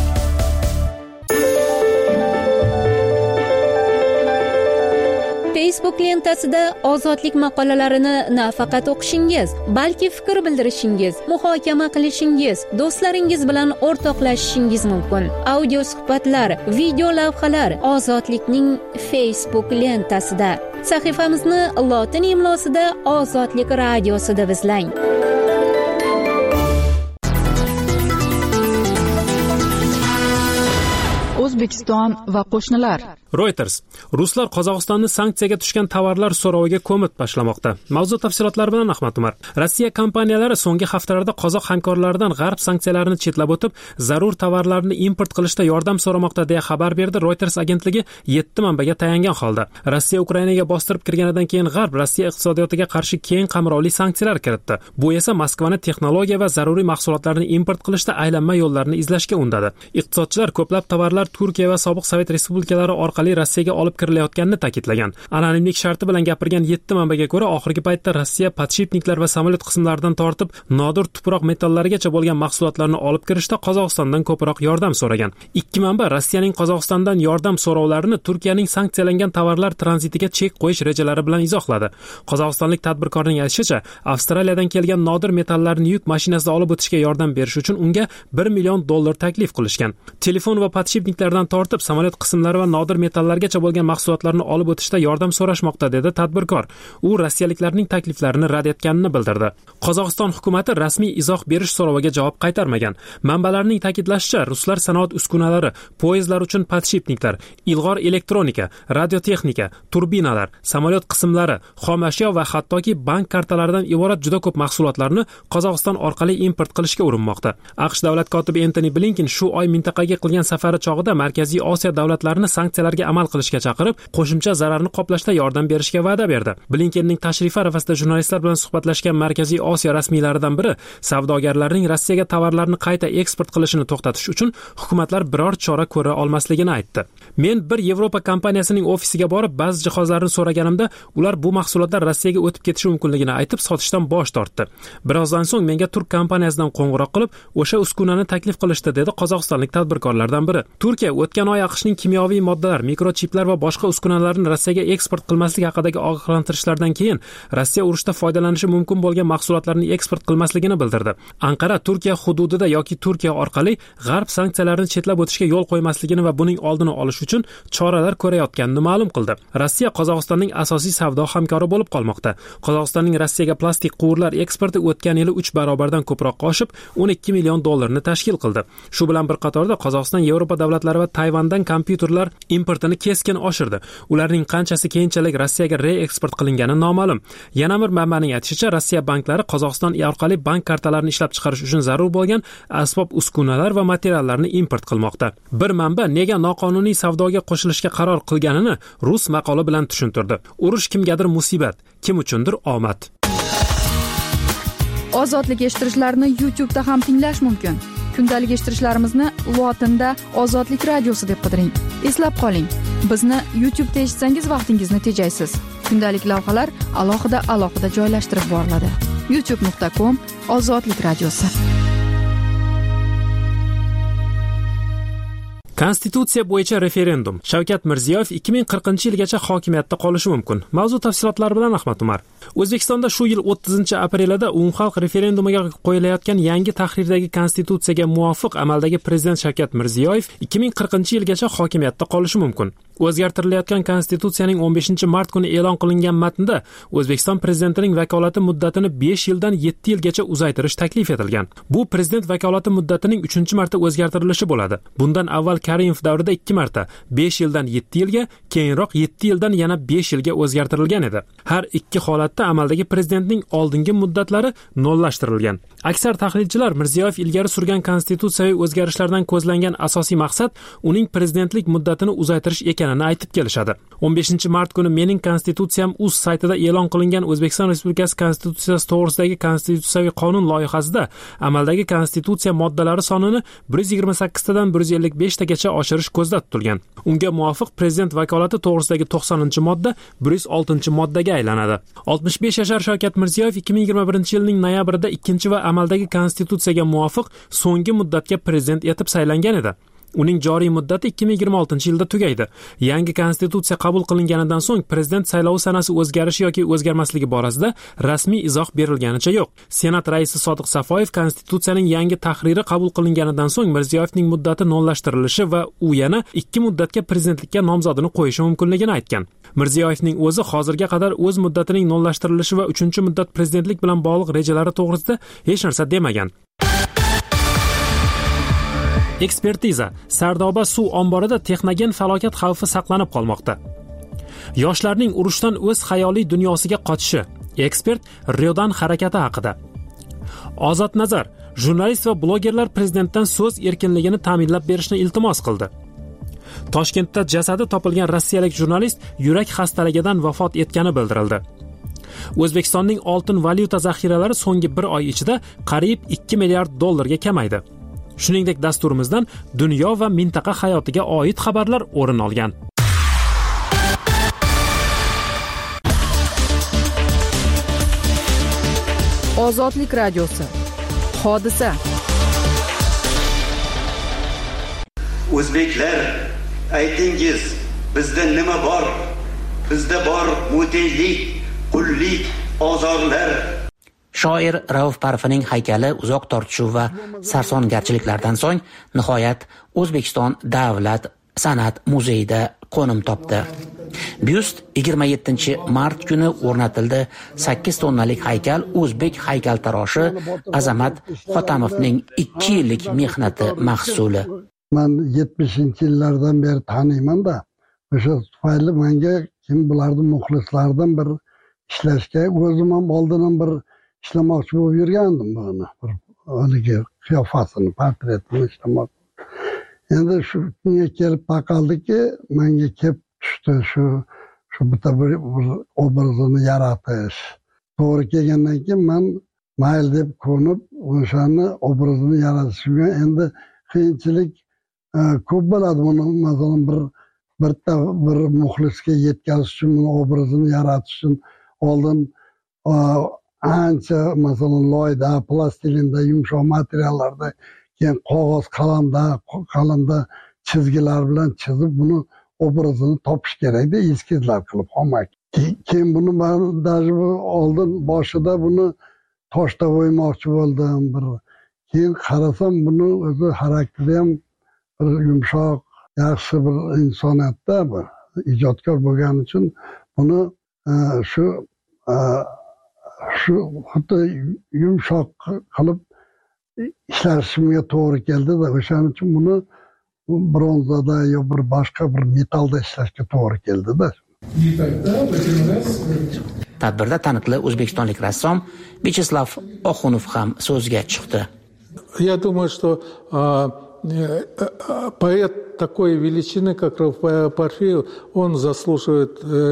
Facebook lentasida ozodlik maqolalarini nafaqat o'qishingiz, balki fikr bildirishingiz, muhokama qilishingiz, do'stlaringiz bilan o'rtoqlashishingiz mumkin. Audio suhbatlar, video lavhalar Ozodlikning Facebook lentasida. Sahifamizni lotin imlosida Ozodlik radiosida izlang. O'zbekiston va qo'shnilar. Reuters: Ruslar Qozog'istonni sanksiyaga tushgan tovarlar so'roviga ko'mib tashlamoqda. Mavzu tafsilotlari bilan Ahmad Umar. Rossiya kompaniyalari so'nggi haftalarda qozoq hamkorlaridan g'arb sanksiyalarini chetlab o'tib, zarur tovarlarni import qilishda yordam so'ramoqda deya xabar berdi Reuters agentligi 7 manbaga tayangan holda. Rossiya Ukrainaga bostirib kirganidan keyin g'arb Rossiya iqtisodiyotiga qarshi keng qamrovli sanksiyalar kiritdi. Bu esa Moskvani texnologiya va zaruriy mahsulotlarni import qilishda aylanma yo'llarni izlashga undadi. Iqtisodchilar ko'plab tovarlar Turkiya va sobiq Sovet respublikalari orqali Rossiyaga olib kirilayotganini ta'kidlagan. Anonimlik sharti bilan gapirgan 7 manbaga ko'ra, oxirgi paytda Rossiya podshipniklar va samolyot qismlaridan tortib nodir tuproq metallarigacha bo'lgan mahsulotlarni olib kirishda Qozog'istondan ko'proq yordam so'ragan. 2 manba Rossiyaning Qozog'istondan yordam so'rovlarini Turkiyaning sanksiyalangan tovarlar tranzitiga chek qo'yish rejalari bilan izohladi. Qozog'istonlik tadbirkorning aytishicha, Avstraliyadan kelgan nodir metallarni yuk mashinasida olib o'tishga yordam berish uchun unga $1 million taklif qilishgan. Telefon va podshipniklardan tortib samolyot qismlari va nodir metallargacha bo'lgan mahsulotlarni olib o'tishda yordam so'rashmoqda, dedi tadbirkor. U rossiyaliklarning takliflarini rad etganini bildirdi. Qozog'iston hukumati rasmiy izoh berish so'roviga javob qaytarmagan. Manbalarning ta'kidlashicha, ruslar sanoat uskunalari, poyezdlar uchun podshipniklar, ilg'or elektronika, radiotexnika, turbinalar, samolyot qismlari, xom ashyo va hattoki bank kartalaridan iborat juda ko'p mahsulotlarni Qozog'iston orqali import qilishga urinmoqda. AQSh davlat kotibi Antony Blinken shu oy mintaqaga qilgan safari chog'ida Markaziy Osiyo davlatlarini sanksiyalarga amal qilishga chaqirib, qo'shimcha zararni qoplashda yordam berishga va'da berdi. Blinkenning tashrifi arafasida jurnalistlar bilan suhbatlashgan Markaziy Osiyo rasmiylaridan biri savdogarlarning Rossiyaga tovarlarni qayta eksport qilishini to'xtatish uchun hukumatlar biror chora ko'ra olmasligini aytdi. Men bir Yevropa kompaniyasining ofisiga borib, ba'zi jihozlarni so'raganimda, ular bu mahsulotlar Rossiyaga o'tib ketishi mumkinligini aytib, sotishdan bosh tortdi. Birozdan so'ng menga turk kompaniyasidan qo'ng'iroq qilib, o'sha uskunani taklif qilishdi, dedi qozog'istonlik tadbirkorlardan biri. Turkiya o'tgan oy AQShning kimyoviy moddalar, mikrochiplar va boshqa uskunalarni Rossiyaga eksport qilmaslik haqidagi ogohlantirishlardan keyin Rossiya urushda foydalanishi mumkin bo'lgan mahsulotlarni eksport qilmasligini bildirdi. Anqara Turkiya hududida yoki Turkiya orqali g'arb sanksiyalarini chetlab o'tishga yo'l qo'ymasligini va buning oldini olish uchun choralar ko'rayotganini ma'lum qildi. Rossiya Qozog'istonning asosiy savdo hamkori bo'lib qolmoqda. Qozog'istonning Rossiyaga plastik quvurlar eksporti o'tgan yili 3 barobardan ko'proq oshib, $12 million tashkil qildi. Shu bilan bir qatorda Qozog'iston Yevropa davlatlari va Tayvandan kompyuterlar importini keskin oshirdi. Ularning qanchasi keyinchalik Rossiyaga reeksport qilingani noma'lum. Yana bir manbaning aytishicha, Rossiya banklari Qozog'iston orqali bank kartalarini ishlab chiqarish uchun zarur bo'lgan asbob uskunalar va materiallarni import qilmoqda. Bir manba nega noqonuniy savdoga qo'shilishga qaror qilganini rus maqoli bilan tushuntirdi. Urush kimgadir musibat, kim uchundir omad. Ozodlik eshittirishlarni YouTube'da ham tinglash mumkin. Kundalik eshittirishlarimizni lotinda Ozodlik radiosi deb qidiring. Eslab qoling, bizni YouTube'da eshitsangiz vaqtingizni tejaysiz. Kundalik lavhalar alohida joylashtirib boriladi. youtube.com/Ozodlik radiosi. Konstitutsiya bo'yicha referendum. Shavkat Mirziyoyev 2040-yilgacha hokimiyatda qolishi mumkin. Mavzu tafsilotlari bilan Ahmad Umar. O'zbekistonda shu yil 30-aprelida umumxalq referendumiga qo'yilayotgan yangi tahrirdagi konstitutsiyaga muvofiq amaldagi prezident Shavkat Mirziyoyev 2040-yilgacha hokimiyatda qolishi mumkin. O'zgartirilayotgan konstitutsiyaning 15-mart kuni e'lon qilingan matnda O'zbekiston prezidentining vakolati muddatini 5 yildan 7 yilgacha uzaytirish taklif etilgan. Bu prezident vakolati muddatining 3-marta o'zgartirilishi bo'ladi. Bundan avval Karimov davrida 2 marta 5 yildan 7 yilga, keyinroq 7 yildan yana 5 yilga o'zgartirilgan edi. Har ikki holatda amaldagi prezidentning oldingi muddatlari nollashtirilgan. Aksar tahlilchilar Mirziyoyev ilgari surgan konstitutsiyaviy o'zgarishlardan ko'zlangan asosiy maqsad uning prezidentlik muddatini uzaytirish ekanini aytib kelishadi. 15-mart kuni Mening konstitutsiyam.uz saytida e'lon qilingan O'zbekiston Respublikasi konstitutsiyasi to'g'risidagi konstitutsiyaviy qonun loyihasida amaldagi konstitutsiya moddalari sonini 128 tadan 155 tagacha oshirish ko'zda tutilgan. Unga muvofiq prezident vakolati to'g'risidagi 90-modda 106-moddaga aylanadi. 65 yashar Shavkat Mirziyoyev 2021-yilning noyabrida 2 va amaldagi konstitutsiyaga muvofiq so'nggi muddatga prezident etib saylangan edi. Uning joriy muddati 2026-yilda tugaydi. Yangi konstitutsiya qabul qilinganidan so'ng prezident saylovi sanasi o'zgarishi yoki o'zgarmasligi borasida rasmiy izoh berilganicha yo'q. Senat raisi Sodiq Safoyev konstitutsiyaning yangi tahriri qabul qilinganidan so'ng Mirziyoyevning muddati nolashtirilishi va u yana 2 muddatga prezidentlikka nomzodini qo'yishi mumkinligini aytgan. Mirziyoyevning o'zi hozirga qadar o'z muddatining nolashtirilishi va 3-muddat prezidentlik bilan bog'liq rejalari to'g'risida hech narsa demagan. Ekspertiza: Sardoba suv omborida texnogen falokat xavfi saqlanib qolmoqda. Yoshlarning urushdan o'z xayoliy dunyosiga qochishi. Ekspert Riodan harakati haqida. Ozod Nazar: jurnalist va blogerlar prezidentdan so'z erkinligini ta'minlab berishni iltimos qildi. Toshkentda jasadi topilgan rossiyalik jurnalist yurak xastaligidan vafot etgani bildirildi. O'zbekistonning oltin valyuta zaxiralari so'nggi 1 oy ichida qariyb 2 milliard dollarga kamaydi. Shuningdek, dasturimizdan dunyo va mintaqa hayotiga oid xabarlar o'rin olgan. Ozodlik radiosi. Hodisa. O'zbeklar, aytingiz, bizda nima bor? Bizda bor mutelik, qullik, ozorlar. Shoir Rauf Parfining haykali uzoq tortishuv va sarsongarchiliklardan so'ng nihoyat O'zbekiston davlat san'at muzeyida qo'nim topdi. Byust 27-mart kuni o'rnatildi. 8 tonnalik haykal o'zbek haykaltaroshi Azamat Xotamovning 2 yillik mehnati mahsuli. Men 70-yillardan beri taniyman-da. O'sha tufayli menga kim bularni muxlislardan bir ishlashga o'zim ham oldin bir ishlamoqchi bo'lib yurgandim buni. Haligi qiyofasini, portretini ishlamoq. Endi shu kunga kelib taqaldiki, menga kelib tushdi shu bitta bir obrazini yaratish. To'g'ri kelgandan keyin men mayl deb ko'nib, o'shani obrazini yaratishga endi qiyinchilik ko'p bo'ladi. Buni masalan bir muxlisga yetkazish uchun, buni obrazini yaratish uchun oldin ancha masalan loyda, plastilinda, yumshoq materiallarda, keyin qog'oz, qalamda chizgilar bilan chizib buni obrazini topish kerakda, eskizlar qilib olmak. Keyin buni men даже oldin boshida buni toshda o'ymoqchi bo'ldim. Keyin qarasam buni o'zi xarakteri ham bir yumshoq, yaxshi bir insoniyatda, bir ijodkor bo'lgani uchun buni shu xuddi yumshoq qilib ishlashimga to'g'ri keldi-da, o'shaning uchun buni bronzada yo bir boshqa bir metallda ishlashga to'g'ri keldi-da. Tadbirda taniqli o'zbekistonlik rassom Vyacheslav Oxunov ham so'zga chiqdi. Я думаю, что поэт такой величины, как Рауф Парфи, он заслуживает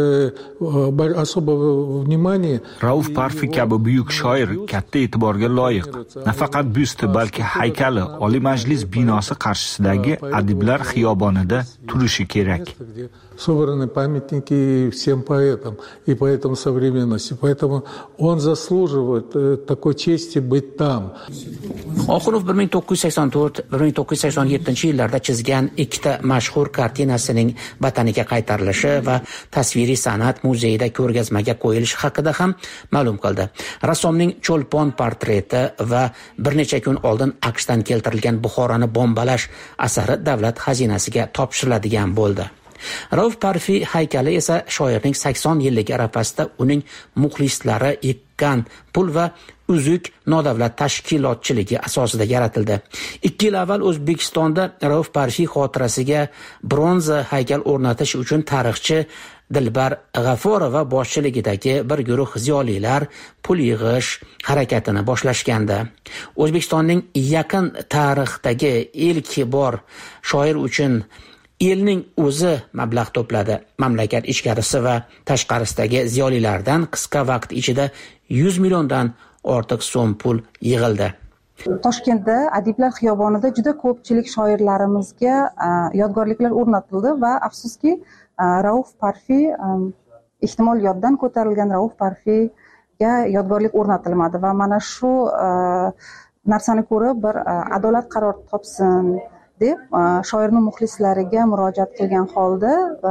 особого внимания. Rauf Parfi kabi buyuk shoir katta e'tiborga loyiq. Nafaqat byusti, balki haykali Oliy Majlis binosi qarshisidagi Adiblar xiyobonida turishi kerak. Собраны памятники всем поэтам и поэтам современности. Поэтому он заслуживает такой чести быть там. Oxunov 1984-1987 yillarda chizgan ikkita mashhur kartinasining vataniga qaytarilishi va tasviriy san'at muzeyida ko'rgazmaga qo'yilishi haqida ham ma'lum qildi. Rassomning cho'lpon portreti va bir necha kun oldin AQShdan keltirilgan Buxoroni bombalash asari davlat xazinasiga topshiriladigan bo'ldi. Rauf Parfi haykali esa shoirning 80 yillik arafasida uning muxlislari ekkan pul va uzuk nodavlat tashkilotchiligi asosida yaratildi. 2 yil avval O'zbekistonda Rauf Parfi xotirasiga bronza haykal o'rnatish uchun tarixchi Dilbar G'afurova boshchiligidagi bir guruh ziyolilar pul yig'ish harakatini boshlashgandi. O'zbekistonning yaqin tarixdagi ilk bor shoir uchun elning o'zi mablag' to'pladi. Mamlakat ichkarisi va tashqarisidagi ziyolilardan qisqa vaqt ichida 100 milliondan ortiq so'm pul yig'ildi. Toshkentda Adiblar xiyobonida juda ko'pchilik shoirlarimizga yodgorliklar o'rnatildi va afsuski Rauf Parfi, ehtimol yoddan ko'tarilgan Rauf Parfiga yodgorlik o'rnatilmadi va mana shu narsani ko'rib bir adolat qaror topsin, deb shoirni muxlislariga murojaat qilgan holda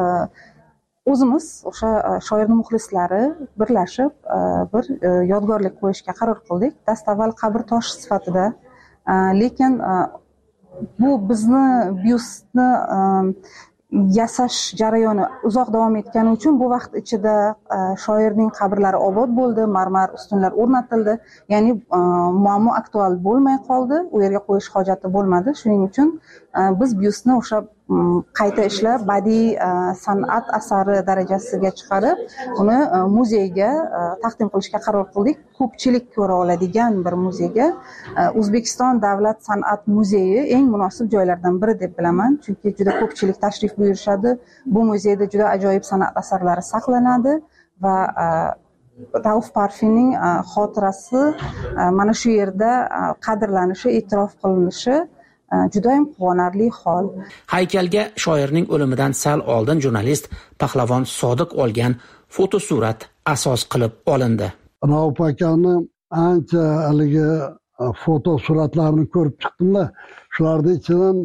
o'zimiz o'sha shoirni muxlislari birlashib bir yodgorlik qo'yishga qaror qildik. Dastavval qabr tosh sifatida, lekin bu bizni byustni yasash jarayoni uzoq davom etgani uchun bu vaqt ichida shoirning qabrlari obod bo'ldi, marmar ustunlar o'rnatildi. Ya'ni muammo aktual bo'lmay qoldi, u yerga qo'yish hojati bo'lmadi. Shuning uchun biz byustni o'sha qayta ishlab badiiy san'at asari darajasiga chiqarib, uni muzeyga taqdim qilishga qaror qildik. Ko'pchilik ko'ra oladigan bir muzeyga. O'zbekiston Davlat san'at muzeyi eng munosib joylardan biri deb bilaman, chunki juda ko'pchilik tashrif buyurishadi. Bu muzeyda juda ajoyib san'at asarlari saqlanadi va Rauf Parfining xotirasi mana shu yerda qadrlanishi, e'tirof qilinishi judoyam quvonarli hol. Haykalga shoirning o'limidan sal oldin jurnalist Pahlavon Sodiq olgan fotosurat asos qilib olindi. Rauf akani ancha haligi fotosuratlarini ko'rib chiqdimda, shularning ichidan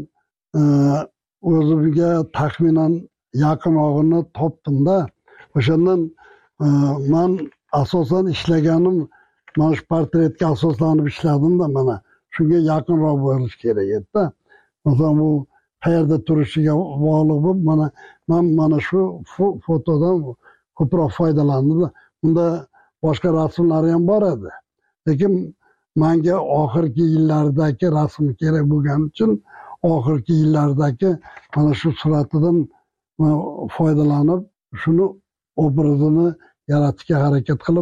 o'zimga taxminan yaqinog'ini topdimda. O'shandan men asosan ishlaganim mana shu portretga asoslanib ishladimda, mana shunga yaqinroq bo'lish kerak edi. Masalan, bu qayerda turishiga bog'liq bo'lib, mana shu fotodan ko'proq foydalandim. Bunda boshqa rasmlari ham bor edi. Lekin menga oxirgi yillardagi rasm kerak bo'lgani uchun oxirgi yillardagi mana shu suratidan foydalanib, shuni obrazini yaratishga harakat qilib.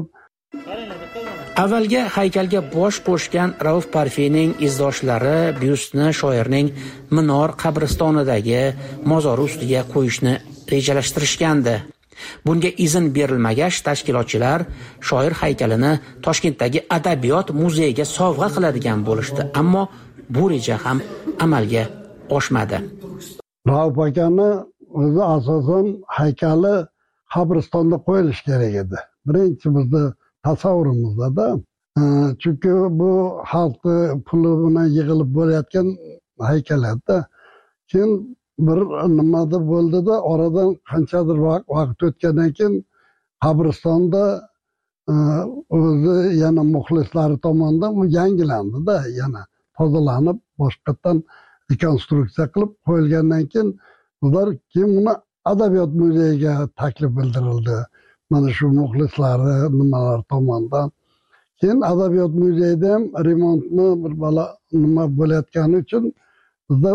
Avvalga haykalga bosh qo'shgan Rauf Parfining izdoshlari byustni shoirning Minor qabristonidagi mozori ustiga qo'yishni rejalashtirishgandi. Bunga izn berilmagach, tashkilotchilar shoir haykalini Toshkentdagi Adabiyot muzeyiga sovg'a qiladigan bo'lishdi, ammo bu reja ham amalga oshmadi. Rauf akani o'zi asosan haykali qabristonda qo'yilishi kerak edi. Birinchi bizni tasavvurimizda, chunki bu xalqni puli bilan yig'ilib bo'layotgan haykal edi. Keyin bir nimada bo'ldi-da, oradan qanchadir vaqt o'tgandan keyin qabristonda o'zi yana muxlislari tomonidan u yangilandi-da, yana tozalanib, boshqatdan rekonstruksiya qilib qo'yilgandan keyin ular keyin uni Adabiyot muzeyiga taklif bildirildi. Mana shu muxlislari nimalar tomonidan. Keyin Adabiyot muzeyida ham remontni bir bala nima bo'layotgani uchun bizda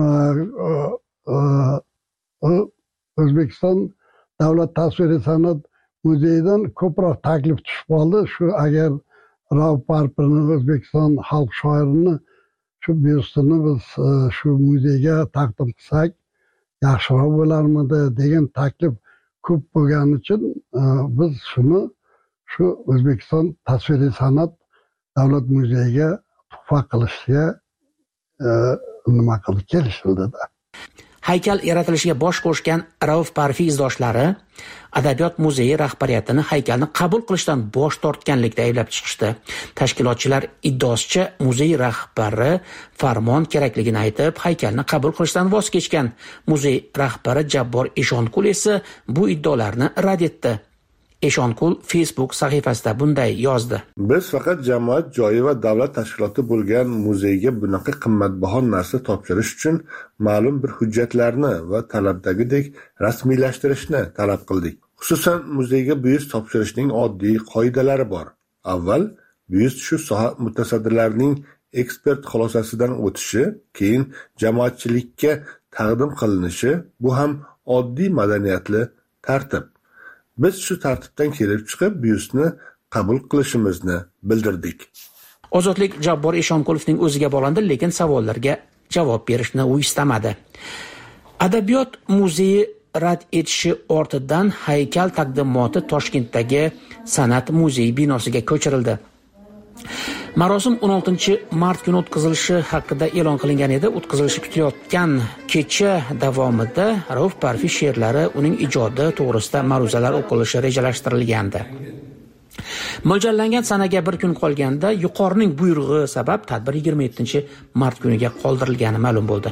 O'zbekiston Davlat tasviriy san'at muzeyidan ko'proq taklif tushib qoldi. Shu agar Rauf Parfining O'zbekiston xalq shoirini shu byustini biz shu muzeyga taqdim qilsak yaxshiroq bo'larmidi degan taklif ko'p bo'lgani uchun biz shuni shu O'zbekiston tasviriy san'at davlat muzeyiga tuhfa qilishga nima qilib kelishildi-da. Haykal yaratilishiga bosh qo'shgan Rauf Parfi izdoshlari Adabiyot muzeyi rahbariyatini haykalni qabul qilishdan bosh tortganlikda ayblab chiqishdi. Tashkilotchilar iddaosicha muzey rahbari farmon kerakligini aytib, haykalni qabul qilishdan voz kechgan. Muzey rahbari Jabbor Eshonqul esa bu iddaolarni rad etdi. Eshonqul Facebook sahifasida bunday yozdi: Biz faqat jamoat joyi va davlat tashkiloti bo'lgan muzeyga bunaqa qimmatbaho narsa topshirish uchun ma'lum bir hujjatlarni va talabdagidek rasmiylashtirishni talab qildik. Xususan, muzeyga byust topshirishning oddiy qoidalari bor. Avval byust shu soha mutasaddilarining ekspert xulosasidan o'tishi, keyin jamoatchilikka taqdim qilinishi, bu ham oddiy madaniyatli tartib. Biz shu tartibdan kelib chiqib, byustni qabul qilishimizni bildirdik. Ozodlik Jabbor Eshonqulovning o'ziga bog'landi, lekin savollarga javob berishni u istamadi. Adabiyot muzeyi rad etishi ortidan haykal taqdimoti Toshkentdagi San'at muzeyi binosiga ko'chirildi. Marosim 16-mart kuni o'tkazilishi haqida e'lon qilingan edi. O'tkazilishi kutilayotgan kecha davomida Rauf Parfi she'rlari, uning ijodi to'g'risida ma'ruzalar o'qilishi rejalashtirilgandi. Mo'ljallangan sanaga bir kun qolganda yuqorining buyrug'i sabab tadbir 27-mart kuniga qoldirilgani ma'lum bo'ldi.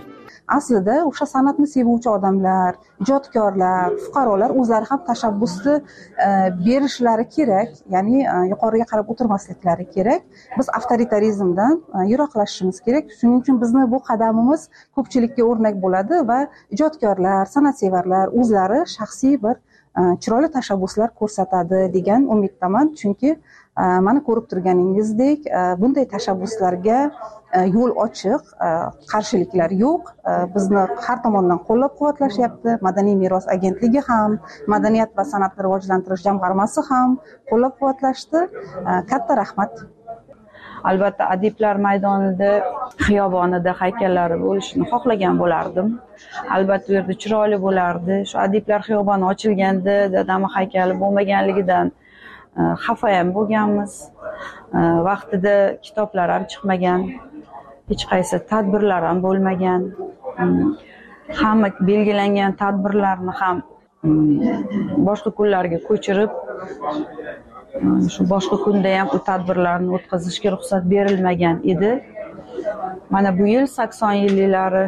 aslida o'sha san'atni sevuvchi odamlar, ijodkorlar, fuqarolar o'zlari ham tashabbusni berishlari kerak, ya'ni yuqoriga qarab o'tirmasliklari kerak. Biz avtoritarizmdan yiroqlashishimiz kerak. Shuning uchun bizni bu qadamimiz ko'pchilikka o'rnak bo'ladi va ijodkorlar, san'atsevarlar o'zlari shaxsiy bir chiroyli tashabbuslar ko'rsatadi degan umiddaman. Chunki mana ko'rib turganingizdek, bunday tashabbuslarga yo'l ochiq, qarshiliklar yo'q. Bizni har tomondan qo'llab-quvvatlashyapti. Madaniy meros agentligi ham, madaniyat va san'atni rivojlantirish jamg'armasi ham qo'llab-quvvatlashdi. Katta rahmat. Albatta adiblar maydonida, xiyobonida haykallari bo'lishini xohlagan bo'lardim. Albatta u yerda chiroyli bo'lardi. Shu adiblar xiyoboni ochilganda dadamning haykali bo'lmaganligidan xafa ham bo'lganmiz. Vaqtida kitoblar ham chiqmagan, hech qaysi tadbirlar ham bo'lmagan. Hamma belgilangan tadbirlarni ham boshqa kunlarga ko'chirib, shu boshqa kunda ham bu tadbirlarni o'tkazishga ruxsat berilmagan edi. Mana bu yil 80 yillari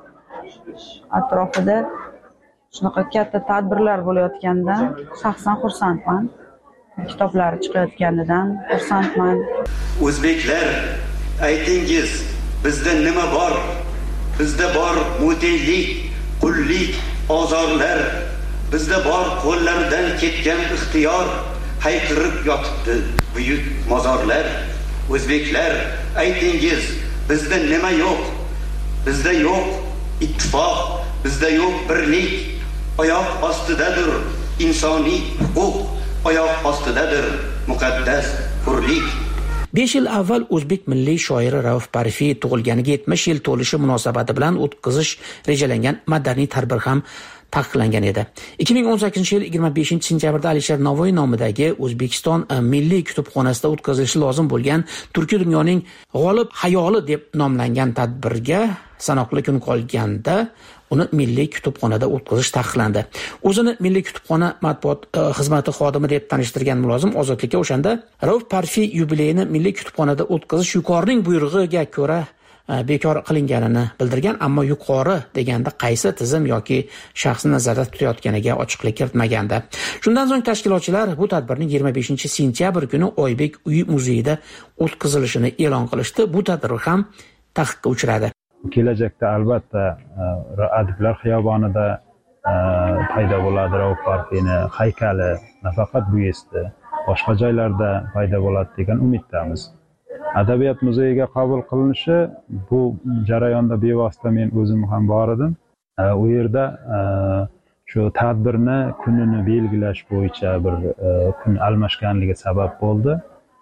atrofida shunaqa katta tadbirlar bo'layotganidan shaxsan xursandman. Kitoblari chiqayotganidan xursandman. O'zbeklar, aytingiz, bizda nima bor? Bizda bor muteylik, qullik, ozorlar. Bizda bor qo'llaridan ketgan ixtiyor, hayqirib yotibdi buyuk mozorlar. O'zbeklar, aytingiz, bizda nima yo'q? Bizda yo'q ittifoq, bizda yo'q birlik. Oyoq ostidadir insoniy huquq, oyoq ostidadir muqaddas hurlik. 5 yil avval o'zbek milliy shoiri Rauf Parfiy tug'ilganiga 70 yil to'lishi munosabati bilan o'tkazish rejalangan madaniy tadbir ham taqiqlangan edi. 2018-yil 25-sentyabrda Alisher Navoiy nomidagi O'zbekiston Milliy kutubxonasida o'tkazilishi lozim bo'lgan Turkiy dunyoning g'olib hayoli deb nomlangan tadbirga sanoqli kun qolganda uni Milliy kutubxonada o'tkazish taqiqlandi. O'zini Milliy kutubxona matbuot xizmati xodimi deb tanishtirgan mulozim Ozodlikka o'shanda Rauf Parfiy yubileyini Milliy kutubxonada o'tkazish yuqorining buyrug'iga ko'ra bekor qilinganini bildirgan, ammo yuqori deganda qaysi tizim yoki shaxsni nazarda tutayotganiga ochiqlik kiritmagandi. Shundan so'ng tashkilotchilar bu tadbirning 25-sentyabr kuni Oybek uyi muzeyida o'tkazilishini e'lon qilishdi. Bu tadbir ham taqiqqa uchradi. Kelajakda albatta adiblar xiyobonida paydo bo'ladi Rauf Parfiyni haykali, nafaqat bu yerda, boshqa joylarda paydo bo'ladi degan umiddamiz. Adabiyot muzeyiga qabul qilinishi bu jarayonda bevosita men o'zim ham bor edim. U yerda shu tadbirni kunini belgilash bo'yicha bir kun almashganligi sabab bo'ldi.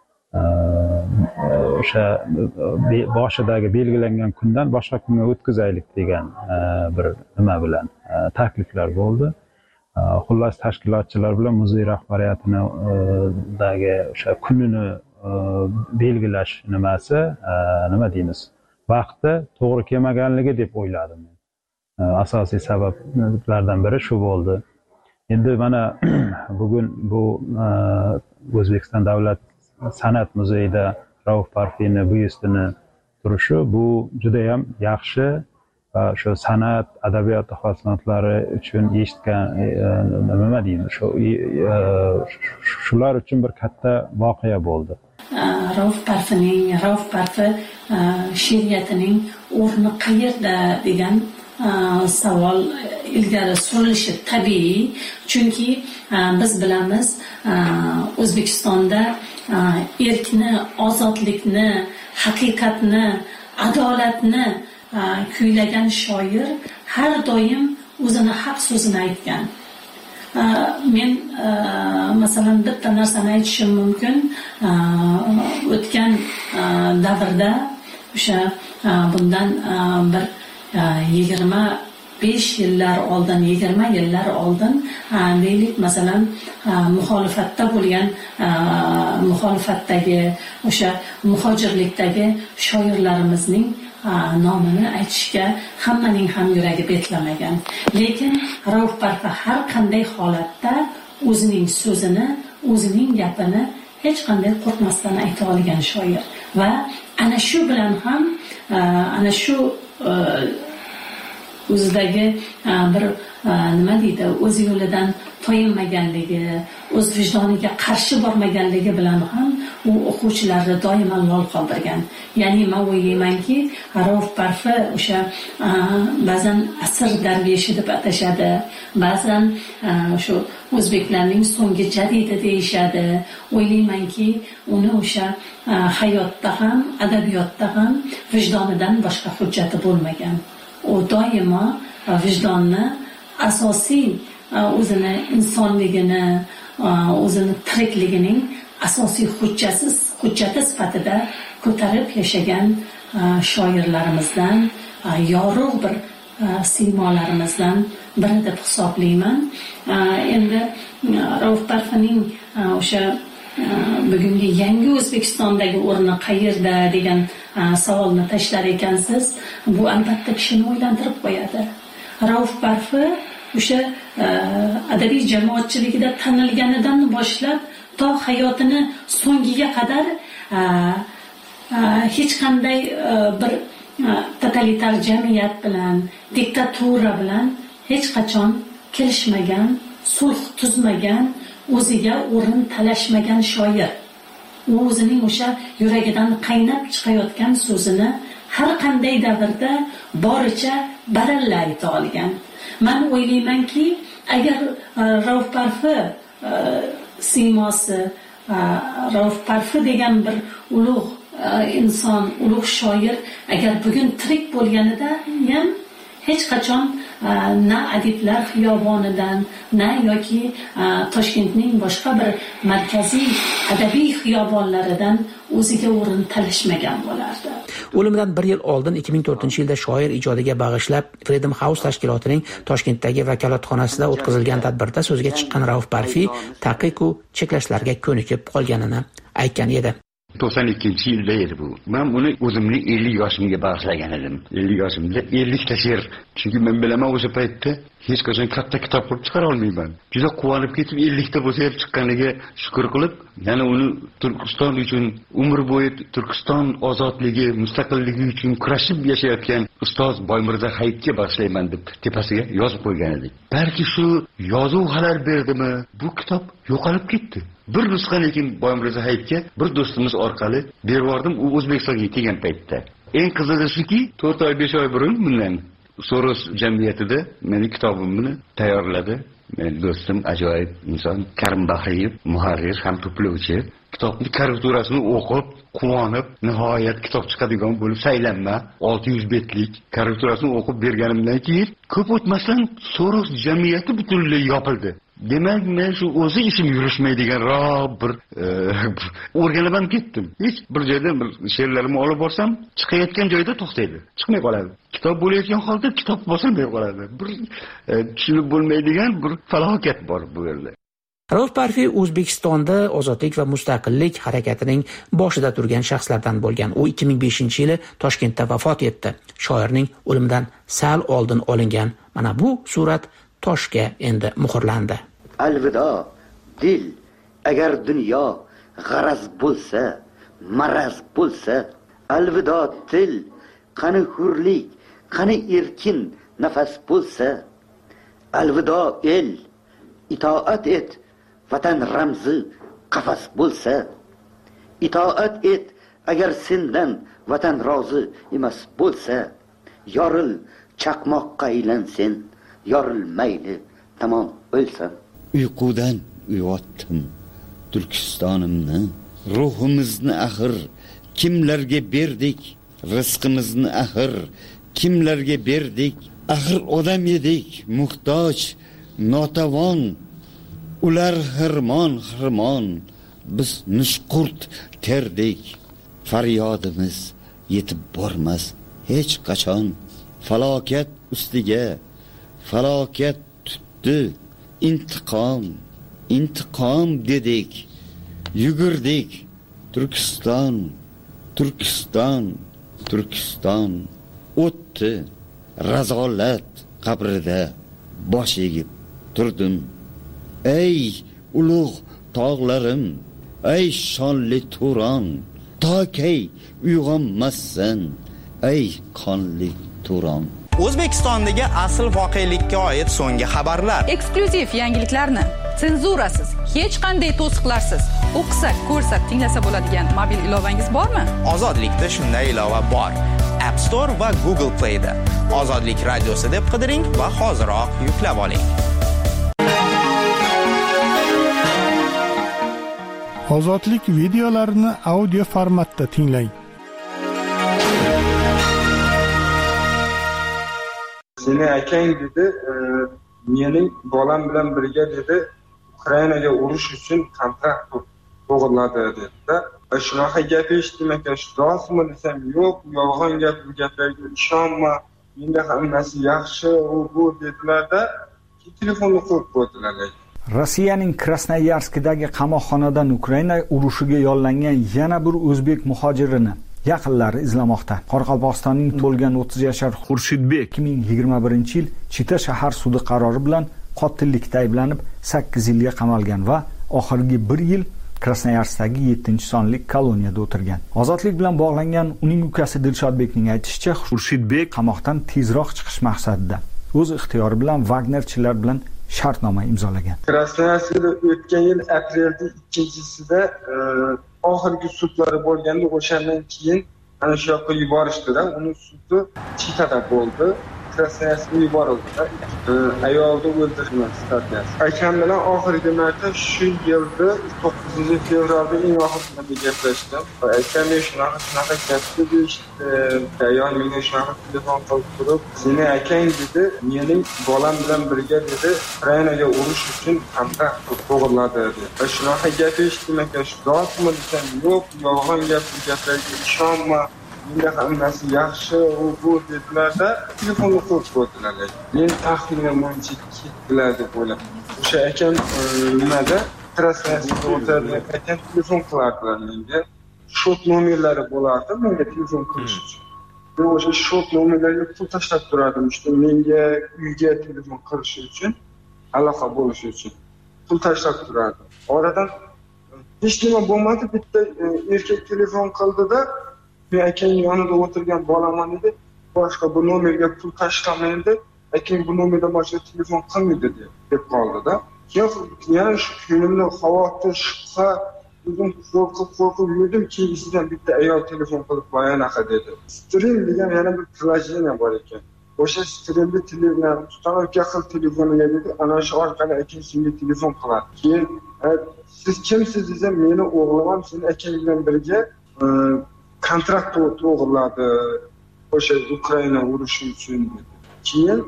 O'sha boshidagi belgilangan kundan boshqa kunga o'tkazaylik degan bir nima bilan takliflar bo'ldi. Xullas tashkilotchilar bilan muzey rahbariyatinidagi o'sha kunini belgilash nimasi, nima deymiz, vaqti to'g'ri kelmaganligi deb o'yladim. Asosiy sabablardan biri shu bo'ldi. Endi mana bugun bu O'zbekiston Davlat san'at muzeyida Rauf Parfiyni byustini turishi bu juda ham yaxshi va shu san'at, adabiyot xosmatlari uchun eshitgan nima deymiz, shular uchun bir katta voqea bo'ldi. Rauf Parfiy she'riyatining o'rni qayerda degan savol ilgari surilishi tabiiy, chunki biz bilamiz O'zbekistonda erkni, ozodlikni, haqiqatni, adolatni kuylagan shoir har doim o'zini haq so'zini aytgan. Men masalan bitta narsani aytishim mumkin. O'tgan davrda o'sha bundan bir 25 yillar oldin, 20 yillar oldin deylik, masalan muxolifatda bo'lgan, muxolifatdagi o'sha muhojirlikdagi shoirlarimizning nomini aytishga hammaning ham yuragi betlamagan. Lekin Rauf Parfiy har qanday holatda o'zining so'zini, o'zining gapini hech qanday qo'rqmasdan ayta olgan shoir va ana shu bilan ham ana shu o'zidagi bir nima deydi, o'z yo'lidan toyinmaganligi, o'z vijdoniga qarshi bormaganligi bilan ham u o'quvchilarni doimo lol qoldirgan. Ya'ni men o'ylaymanki, Rauf Parfi o'sha ba'zan asr darveshi deb atashadi, ba'zan shu o'zbeklarning so'nggi jadidi deyishadi. O'ylaymanki, uni o'sha hayotda ham, adabiyotda ham vijdonidan boshqa hujjati bo'lmagan. U doimo vijdonni asosiy o'zini insonligini, o'zini tirikligining asosiy hujjati sifatida ko'tarib yashagan shoirlarimizdan, yorug' bir siymolarimizdan biri deb hisoblayman. Endi Rauf Parfining o'sha bugungi yangi O'zbekistondagi o'rni qayerda degan savolni tashlar ekansiz, bu albatta kishini o'ylantirib qo'yadi. Rauf Parfi o'sha adabiy jamoatchiligida tanilganidan boshlab to hayotini so'ngiga qadar hech qanday bir totalitar jamiyat bilan, diktatura bilan hech qachon kelishmagan, sulh tuzmagan, o'ziga o'rin talashmagan shoir. U o'zining o'sha yuragidan qaynab chiqayotgan so'zini har qanday davrda boricha baralla ayta olgan. Men o'ylaymanki, agar Rauf Parfi siymosi, Rauf Parfi degan bir ulug' inson, ulug' shoir agar bugun tirik bo'lganida ham hech qachon na adiblar xiyobonidan, na yoki Toshkentning boshqa bir markaziy adabiy xiyobonlaridan o'ziga o'rin talashmagan bo'lardi. O'limidan 1 yil oldin 2004-yilda shoir ijodiga bag'ishlab Freedom House tashkilotining Toshkentdagi vakolatxonasida o'tkazilgan tadbirda so'zga chiqqan Rauf Parfi taqiq-u cheklashlarga ko'nikib qolganini aytgan edi. 92-yilda edi bu. Men uni o'zimning 50 yoshimga bag'ishlagan edim. 50 yoshimda 50 ta she'r. Chunki men bilaman o'sha paytda hech qachon katta kitob qilib chiqara olmayman. Juda quvonib ketib 50 ta bo'lsa ham chiqqaniga shukr qilib, yana uni Turkiston uchun umr bo'yi Turkiston ozodligi, mustaqilligi uchun kurashib yashayotgan ustoz Boymirza Hayitga bag'ishlayman deb tepasiga yozib qo'ygan edik. Balki shu yozuv xalar berdimi, bu kitob yo'qolib ketdi. Bir nusxa lekin Boymirza Hayitga bir do'stimiz orqali berib yubordim, u O'zbekistonga kelgan paytda. Eng qizig'i shuki, 4 oy 5 oy burun bundan Soros jamiyatida meni kitobimni tayyorladi. Men do'stim ajoyib inson Karim Bahriyev, muharrir ham to'plovchi, kitobning karikaturasini o'qib, quvonib, nihoyat kitob chiqadigan bo'lib saylanma 600 betlik karikaturasini o'qib berganimdan keyin ko'p o'tmasdan Soros jamiyati butunlay yopildi. Demak, men shu o'zi ishim yurishmaydigan bir o'rganib ham ketdim. Hech bir joyda bir she'rlarimni olib borsam, chiqayotgan joyda to'xtaydi, chiqmay qoladi. Kitob bo'layotgan holda kitob bosilmay qoladi. Bir tushunib bo'lmaydigan bir falokat bor bu yerda. Rauf Parfi O'zbekistonda ozodlik va mustaqillik harakatining boshida turgan shaxslardan bo'lgan. U 2005-yili Toshkentda vafot etdi. Shoirning o'limidan sal oldin olingan mana bu surat toshga endi muhrlandi. Alvido dil, agar dunyo g'araz bo'lsa, maraz bo'lsa, alvido til, qani hurlik, qani erkin nafas bo'lsa, alvido el, itoat et, vatan ramzi qafas bo'lsa, itoat et, agar sendan vatan rozi emas bo'lsa, yoril chaqmoqqa aylansen, yorilmayli tamom o'lsan. Uyqudan uyg'otdim Turkistonimni, ruhimizni axir kimlarga berdik, rizqimizni axir kimlarga berdik, axir odam edik, muhtoj, notavon, ular xirmon, biz nushqurt terdik, faryodimiz yetib bormas hech qachon, falokat ustiga falokat tutdi, intiqom dedik, yugurdik, Turkiston o'tdi, razolat qabrida bosh egib turdim. Ey ulug' tog'larim, ey shonli Turon, tokay uyg'onmassan, ey qonli Turon. O'zbekistondagi asl voqelikka oid so'nggi xabarlar, eksklyuziv yangiliklarni senzurasiz, hech qanday to'siqlarsiz o'qisa, ko'rsa, tinglasa bo'ladigan mobil ilovangiz bormi? Ozodlikda shunday ilova bor. App Store va Google Play da Ozodlik radiosi deb qidiring va hoziroq yuklab oling. Ozodlik videolarini audio formatda tinglang. Seni akang dedi, mening bolam bilan birga dedi, Ukrainaga urush uchun kontrakt to'g'riladi dedi-da. Shunaqa gap eshitdim ekan, rostmi desam, yo'q, yolg'on gap, bu gaplarga ishonma, menda hammasi yaxshi, bu dedilar-da, telefonni qo'yib qo'ydilar. Rossiyaning Krasnoyarskdagi qamoqxonadan Ukraina urushiga yollangan yana bir o'zbek muhojirini yaqinlari izlamoqda. Qoraqalpog'istonning to'lgan 30 yashar Xurshidbek 2021-yil Chita shahar sudi qarori bilan qotillikda ayblanib 8 yilga qamalgan va oxirgi 1 yil Krasnoyarskdagi 7-sonli koloniyada o'tirgan. Ozodlik bilan bog'langan uning ukasi Dilshodbekning aytishicha, Xurshidbek qamoqdan tezroq chiqish maqsadida o'z ixtiyori bilan Wagnerchilar bilan shartnoma imzolagan. Krasnoyarskda o'tgan yil aprelda 2-sida oxirgi sudlari bo'lganda, o'shandan keyin ana shu yoqqa yuborishdi-da, uning sudi Chitada bo'ldi. Krasnoyarskga yuborildi-da. Ayolni o'ldirgan statiyasi. Akam bilan oxirgi marta shu yilda 9-fevralda eng oxirida gaplashdim. Akam shunaqa gapni deyishdi. Ayol menga shunaqa telefon qilib turib, "Seni akang dedi, mening bolam bilan birga dedi, Ukrainaga urush uchun kontrakt to'g'riladi" dedi. Shunaqa gap eshitdim ekan, rostmi desam, yo'q, yolg'on gap, bu gaplarga ishonma. Menda hammasi yaxshi, bu dedilar-da, telefonni qo'yib qo'ydilar. Men taxminan bo'yicha ketdilar deb o'yladim. O'sha akam nimada Krasnoyarskda o'tirgan ekan, telefon qilardilar menga. Shot nomerlari bo'lardi, menga telefon qilish uchun. Men o'sha shot nomerlarga pul tashlab turardim, işte menga uyga telefon qilish uchun, aloqa bo'lish uchun pul tashlab turardim. Oradan hech nima bo'lmadi, bitta erkak telefon qildi-da, men akang yonida o'tirgan bolaman dedi, boshqa bu nomerga pul tashlamaydi, akang bu nomerdan boshqa telefon qilmaydi deb qoldi-da. Keyin yana shu kunimda xavotir, shubha, o'zim qo'rqib yurdim, keyingidan bitta ayol telefon qilib bayanaqa dedi. Stream degan yana bir prilojeniyya bor ekan. O'sha streamni telefon tutanka qil telefoniga dedi, ana shu orqali akang senga telefon qiladi. Keyin siz kimsiz desam, meni o'g'lim seni akang bilan birga kontrakt to'g'riladi o'sha Ukraina urushi uchun dedi. Keyin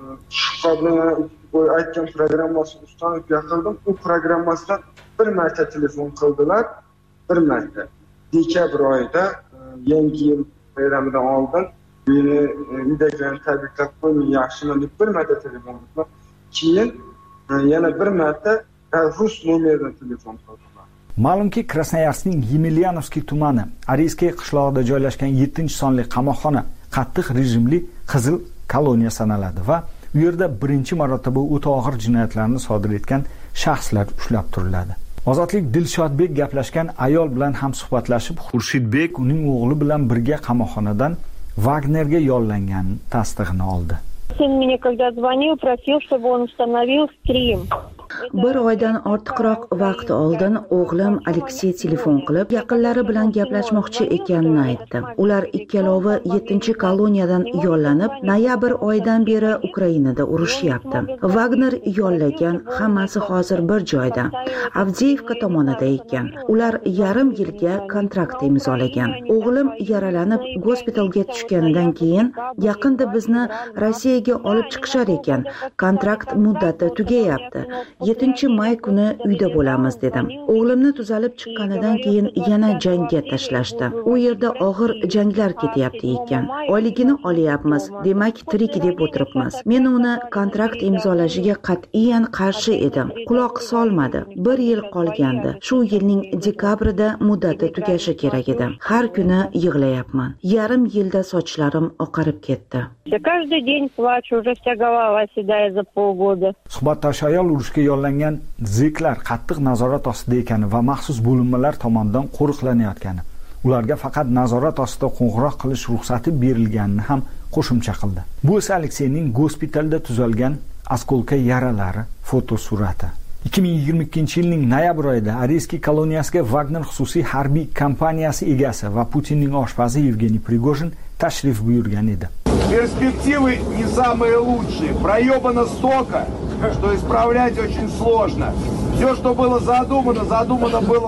shu bilan aytgan programmasini ustanib yaqildim. U programmasidan bir marta telefon qildilar, bir marta. Dekabr oyida yangi yil bayramidan oldin meni uydagilarni tabriklab qo'ying, yaxshiman deb bir marta telefon qildilar. Keyin yana bir marta rus nomeridan telefon qildilar. Ma'lumki, Krasnoyarskning Yemelyanovskiy tumani Ariyskiy qishlog'ida joylashgan 7-sonli qamoqxona qattiq rejimli qizil koloniya sanaladi va u yerda birinchi marotaba o'ta og'ir jinoyatlarni sodir etgan shaxslar ushlab turiladi. Ozodlik Dilshodbek gaplashgan ayol bilan ham suhbatlashib, Xurshidbek uning o'g'li bilan birga qamoqxonadan Wagnerga yollanganini tasdig'ini oldi. Сын мне когда звонил, просил, чтобы он установил стрим. Bir oydan ortiqroq vaqt oldin o'g'lim Aleksey telefon qilib, yaqinlari bilan gaplashmoqchi ekanini aytdi. Ular ikkalovi 7-koloniyadan yollanib, noyabr oyidan beri Ukrainada urushyapti. Wagner yollagan, hammasi hozir bir joyda, Avdiyevka tomonida ekan. Ular yarim yilga kontrakt imzolagan. O'g'lim yaralanib gospitalga tushganidan keyin yaqinda bizni Rossiyaga olib chiqishar ekan. Kontrakt muddati tugayapti. 7-may kuni uyda bo'lamiz dedim. O'g'limni tuzalib chiqqanidan keyin yana jangga tashlashdi. U yerda og'ir janglar ketyapti ekan. Oyligini olyapmiz, demak tirik deb o'tiribmiz. Men uni kontrakt imzolashiga qat'iyan qarshi edim. Quloq solmadi. 1 yil qolgandi. Shu yilning dekabrida muddati tugashi kerak edi. Har kuni yig'layapman. Yarim yilda sochlarim oqarib ketdi. Каждый день плачу, уже вся голова седая за полгода. Suhbatdosh ayol urushga yollangan zeklar qattiq nazorat ostida ekani va maxsus bo'linmalar tomonidan qo'riqlanayotgani, ularga faqat nazorat ostida qo'ng'iroq qilish ruxsati berilganini ham qo'shimcha qildi. Bu esa Alekseyning gospitalda tuzalgan askolka yaralari fotosurati. 2022-yilning noyabr oyida Ariyskiy koloniyasiga Wagner xususiy harbiy kompaniyasi egasi va Putinning oshpazi Yevgeniy Prigojin tashrif buyurgan edi. Перспективы не самые лучшие. Проебано столько, что исправлять очень сложно. Все, что было задумано было.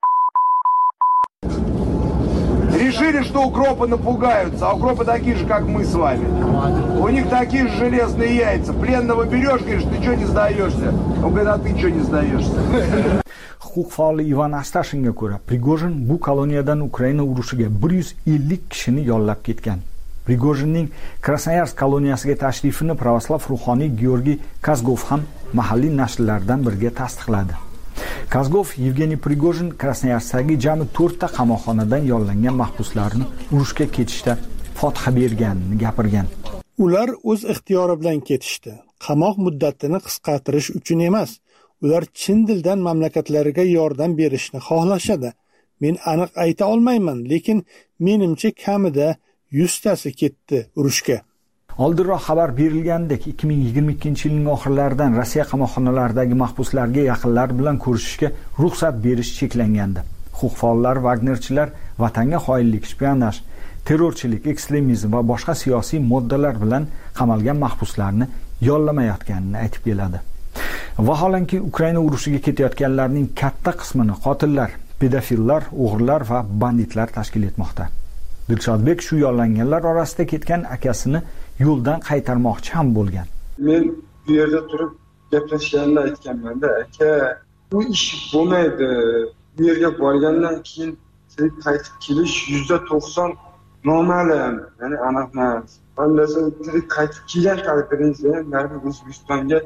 Решили, что укропы напугаются, а укропы такие же, как мы с вами. У них такие же железные яйца. Пленного берешь, говоришь, ты что не сдаешься? Он говорит, а ты что не сдаешься? Huquq faoli Ivan Astashinga ko'ra, Prigojin bu koloniyadan Ukraina urushiga 150 kishini yollab ketgan. Prigojinning Krasnoyarsk koloniyasiga tashrifini pravoslav ruhoniy Georgiy Kazgov ham mahalliy nashrlardan biriga tasdiqladi. Kazgov Yevgeniy Prigojin Krasnoyarskdagi jami 4 ta qamoqxonadan yollangan mahbuslarni urushga ketishda fotiha berganini gapirgan. Ular o'z ixtiyori bilan ketishdi. Qamoq muddatini qisqartirish uchun emas. Ular chin dildan mamlakatlariga yordam berishni xohlashadi. Men aniq ayta olmayman, lekin menimcha kamida 100 tasi ketdi urushga. Oldinroq xabar berilgandek, 2022-yilning oxirlaridan Rossiya qamoqxonalaridagi mahbuslarga yaqinlar bilan ko'rishishga ruxsat berish cheklangandi. Huquq faollar Wagnerchilar vatanga xoinlik, shpionaj, terrorchilik, ekstremizm va boshqa siyosiy moddalar bilan qamalgan mahbuslarni yollamayotganini aytib keladi. Vaholanki Ukraina urushiga ketayotganlarning katta qismini qotillar, pedofillar, o'g'rilar va banditlar tashkil etmoqda. Dilshodbek shu yollanganlar orasida ketgan akasini yo'ldan qaytarmoqchi ham bo'lgan. Men bu yerda turib gaplashganimda aytganman-da, aka, bu ish bo'lmaydi. Bu yerga borgandan keyin qaytib kelish 90% noma'lum, ya'ni aniq emas. Bandasi qaytib kelgan taqdiringizda narbi O'zbekistonga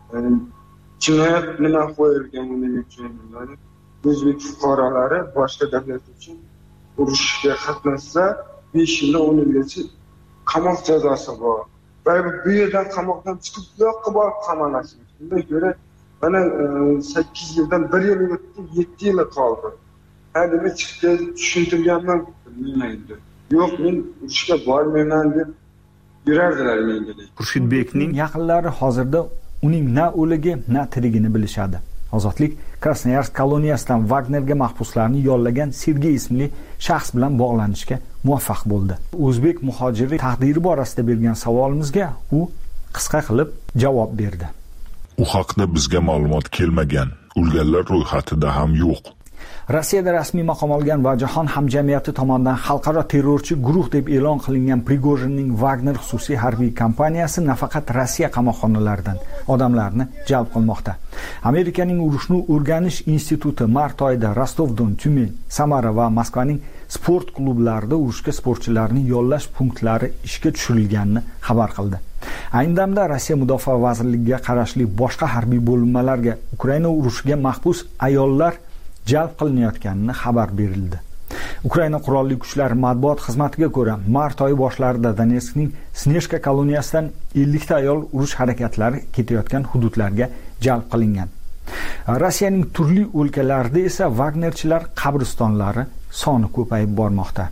jinoyat nima qo'yilgan uning uchun, ya'ni o'zbek fuqarolari boshqa davlat uchun urushga qatnashsa 5 yil 10 yilgacha qamoq jazosi bor. Va bu yerdan qamoqdan chiqib bu yoqqa borib qamalasiz. Bundan ko'ra mana 8 yildan 1 yil o'tdi, 7 yil qoldi. Hadimi chiqdi, tushuntirganman, bilmaydi. Yo'q, men urushga bormayman deb yurardilar menga. Xurshidbekning yaqinlari hozirda uning na o'ligi, na tirigini bilishadi. Ozodlik Krasnoyarsk koloniyasidan Wagnerga mahbuslarni yollagan Sergey ismli shaxs bilan bog'lanishga muvaffaq bo'ldi. O'zbek muhojiri taqdiri borasida bergan savolimizga u qisqa qilib javob berdi. U haqda bizga ma'lumot kelmagan, o'lganlar ro'yxatida ham yo'q. Rossiyada rasmiy maqom olgan va jahon hamjamiyati tomonidan xalqaro terrorchi guruh deb e'lon qilingan Prigojinning Wagner xususiy harbiy kompaniyasi nafaqat Rossiya qamoqxonalaridan odamlarni jalb qilmoqda. Amerikaning urushni o'rganish instituti mart oyida Rostov-Don, Tyumen, Samara va Moskvaning sport klublarida urushga sportchilarni yollash punktlari ishga tushirilganini xabar qildi. Ayni damda Rossiya Mudofaa vazirligiga qarashli boshqa harbiy bo'linmalarga Ukraina urushiga mahbus ayollar jalb qilinayotganini xabar berildi. Ukraina qurolli kuchlari matbuot xizmatiga ko'ra, mart oyi boshlarida Donetskning Sneshka koloniyasidan 50 ta ayol urush harakatlari ketayotgan hududlarga jalb qilingan. Rossiyaning turli o'lkalarida esa Wagnerchilar qabristonlari soni ko'payib bormoqda.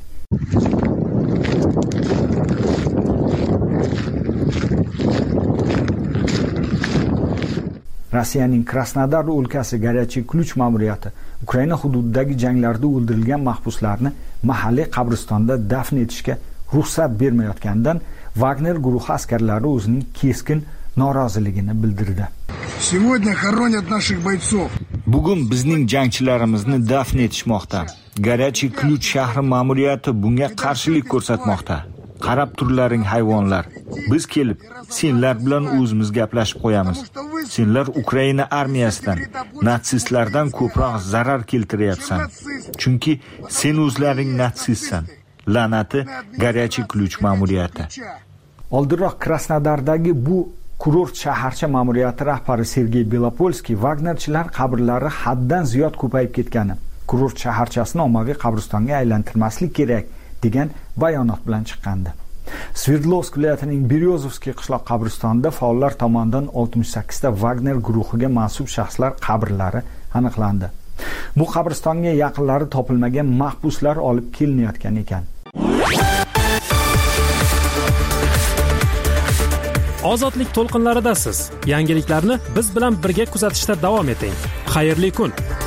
Rossiyaning Krasnodar o'lkasi Горячий Ключ ma'muriyati Ukraina hududidagi janglarda o'ldirilgan mahbuslarni mahalliy qabristonda dafn etishga ruxsat bermayotganidan Wagner guruhi askarlari o'zining keskin noroziligini bildirdi. Bugun bizning jangchilarimizni dafn etishmoqda. Горячий Ключ shahri ma'muriyati bunga qarshilik ko'rsatmoqda. Qarab turlaring hayvonlar. Biz kelib, senlar bilan o'zimiz gaplashib qo'yamiz. Senlar Ukraina armiyasidan, natsistlardan ko'proq zarar keltiryapsan. Chunki sen o'zlaring natsistsan. La'nati Горячий Ключ ma'muriyati. Oldinroq Krasnodardagi bu kurort shaharcha ma'muriyati rahbari Sergey Belopolskiy Wagnerchilar qabrlari haddan ziyod ko'payib ketgani, kurort shaharchasini ommaviy qabristonga aylantirmaslik kerak degan bayonot bilan chiqqandi. Sverdlovsk viloyatining Beryozovskiy qishloq qabristonida faollar tomonidan 68 ta Wagner guruhiga mansub shaxslar qabrlari aniqlandi. Bu qabristonga yaqinlari topilmagan mahbuslar olib kelinayotgan ekan. Ozodlik to'lqinlaridasiz. Yangiliklarni biz bilan birga kuzatishda davom eting. Xayrli kun.